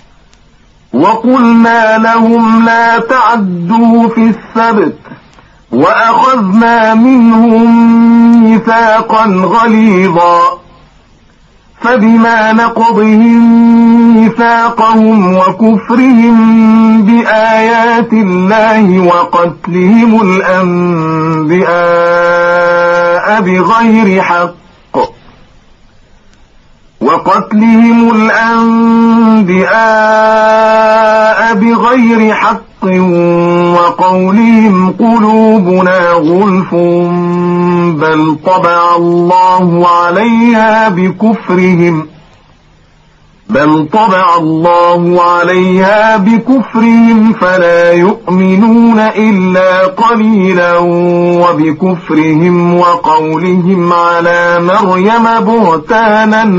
وقلنا لهم لا تعدوا في السبت وأخذنا منهم ميثاقا غليظا فبما نقضهم ميثاقهم وكفرهم بآيات الله وقتلهم الأنبياء بغير حق وقولهم قلوبنا غلف بل طبع الله عليها بكفرهم فلا يؤمنون إلا قليلا وبكفرهم وقولهم على مريم بهتانا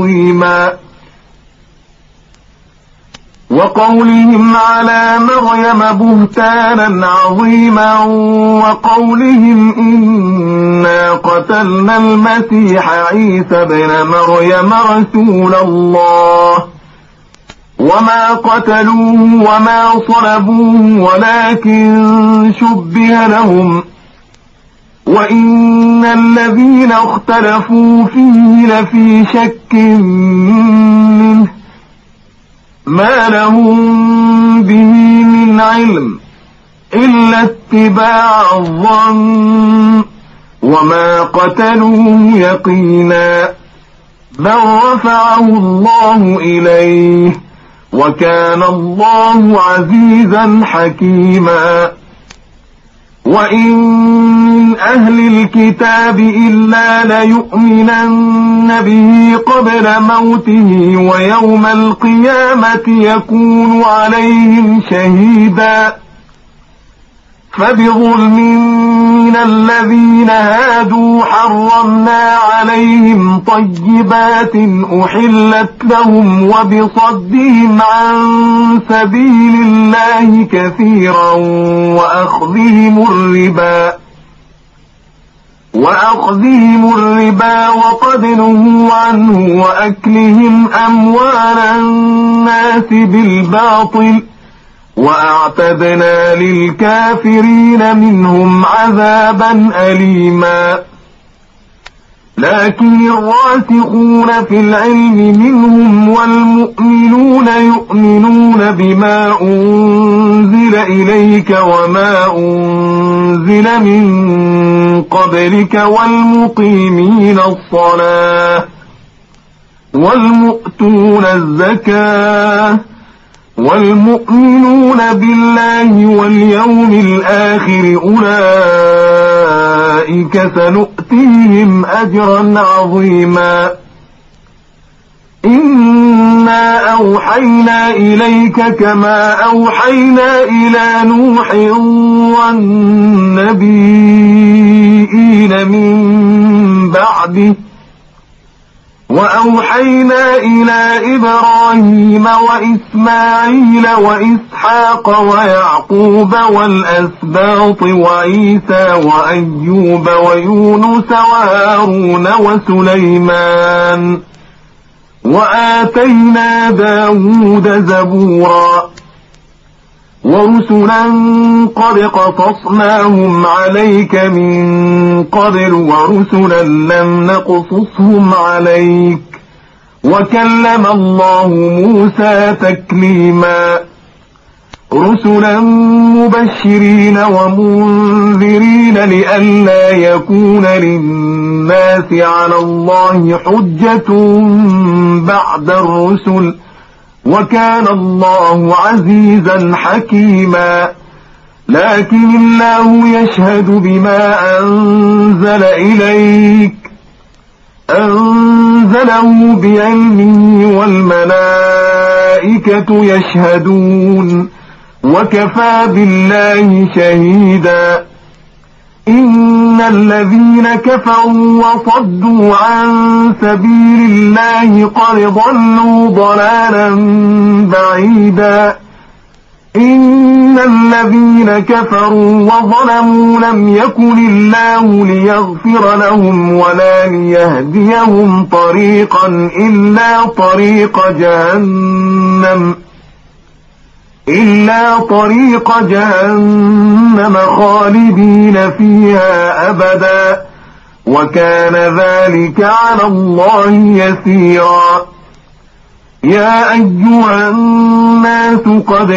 عظيما وقولهم إنا قتلنا المسيح عيسى ابن مريم رسول الله وما قتلوه وما صلبوه ولكن شبه لهم وإن الذين اختلفوا فيه لفي شك منه ما لهم به من علم إلا اتباع الظن وما قتلوه يقينا بل رفعه الله إليه وكان الله عزيزا حكيما وإن من أهل الكتاب إلا ليؤمنن به قبل موته ويوم القيامة يكون عليهم شهيدا فبظلم من الذين هادوا حرمنا عليهم طيبات أحلت لهم وبصدهم عن سبيل الله كثيرا وأخذهم الربا وقد نهوا عنه وأكلهم أموال الناس بالباطل وأعتدنا للكافرين منهم عذابا أليما لكن الراسخون في العلم منهم والمؤمنون يؤمنون بما أنزل إليك وما أنزل من قبلك والمقيمين الصلاة والمؤتون الزكاة والمؤمنون بالله واليوم الآخر أولئك سنؤتيهم أجرا عظيما إنا أوحينا إليك كما أوحينا إلى نوح والنبيين من بعده وأوحينا إلى إبراهيم وإسماعيل وإسحاق ويعقوب والأسباط وعيسى وأيوب ويونس وهارون وسليمان وآتينا داود زبورا ورسلا قد قصصناهم عليك من قبل ورسلا لم نقصصهم عليك وكلم الله موسى تكليما رسلا مبشرين ومنذرين لئلا يكون للناس على الله حجة بعد الرسل وكان الله عزيزا حكيما لكن الله يشهد بما أنزل إليك أنزله بعلمه والملائكة يشهدون وكفى بالله شهيدا. إن الذين كفروا وصدوا عن سبيل الله قد ضلوا ضلالا بعيدا. إن الذين كفروا وظلموا لم يكن الله ليغفر لهم ولا ليهديهم طريقا إلا طريق جهنم خالدين فيها أبدا وكان ذلك على الله يسيرا. يا أيها الناس قد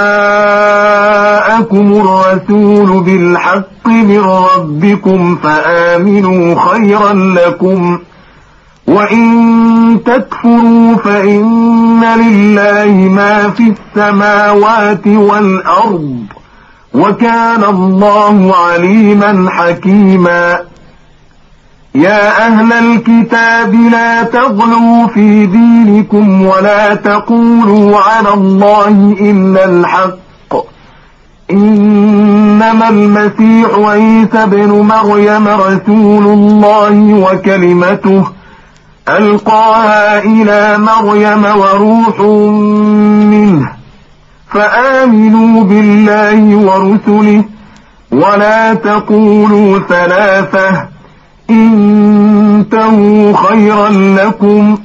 جاءكم الرسول بالحق من ربكم فآمنوا خيرا لكم وإن تكفروا فإن لله ما في السماوات والأرض وكان الله عليما حكيما. يا أهل الكتاب لا تغلوا في دينكم ولا تقولوا على الله إلا الحق. إنما المسيح عيسى ابن مريم رسول الله وكلمته ألقاها إلى مريم وروح منه فآمنوا بالله ورسله ولا تقولوا ثلاثة انتهوا خيرا لكم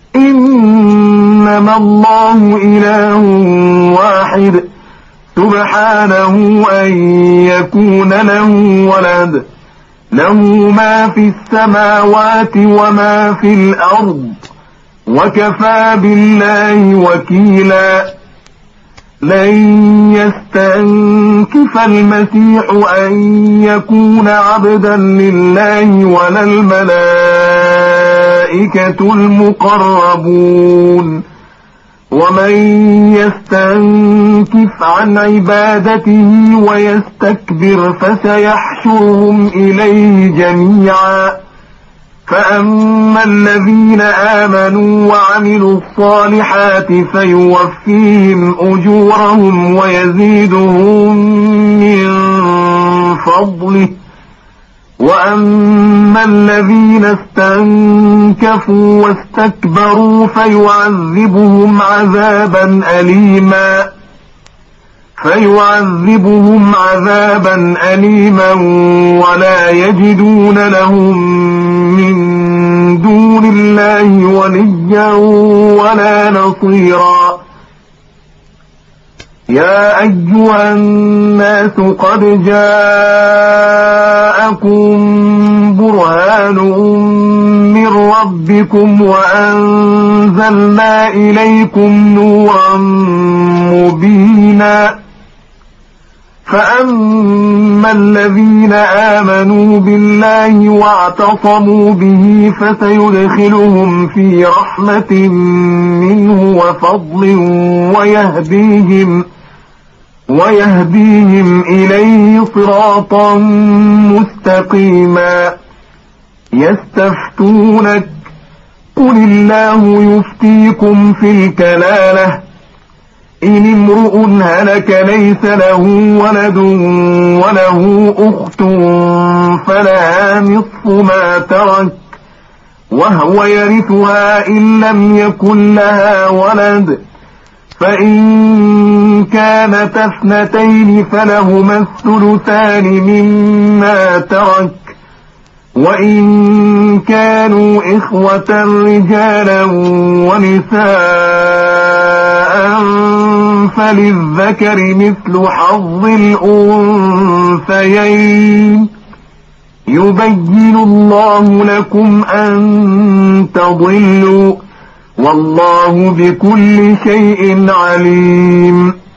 إنما الله إله واحد سبحانه أن يكون له ولد له ما في السماوات وما في الأرض وكفى بالله وكيلا. لن يستنكف المسيح أن يكون عبدا لله ولا الملائكة المقربون ومن يستنكف عن عبادته ويستكبر فسيحشرهم إليه جميعا. فأما الذين آمنوا وعملوا الصالحات فيوفيهم أجورهم ويزيدهم من فضله وأما الذين استنكفوا واستكبروا فيعذبهم عذابا أليما ولا يجدون لهم من دون الله وليا ولا نصيرا. يا أيها الناس قد جاءكم برهان من ربكم وأنزلنا إليكم نورا مبينا. فأما الذين آمنوا بالله واعتصموا به فسيدخلهم في رحمة منه وفضل ويهديهم إليه صراطا مستقيما. يستفتونك قل الله يفتيكم في الكلالة إن امرؤ هلك ليس له ولد وله أخت فلها نصف ما ترك وهو يرثها إن لم يكن لها ولد فإن كانت اثنتين فلهما الثلثان مما ترك وإن كانوا إخوة رجالا ونساء فللذكر مثل حظ الأنثيين يبين الله لكم أن تضلوا والله بكل شيء عليم.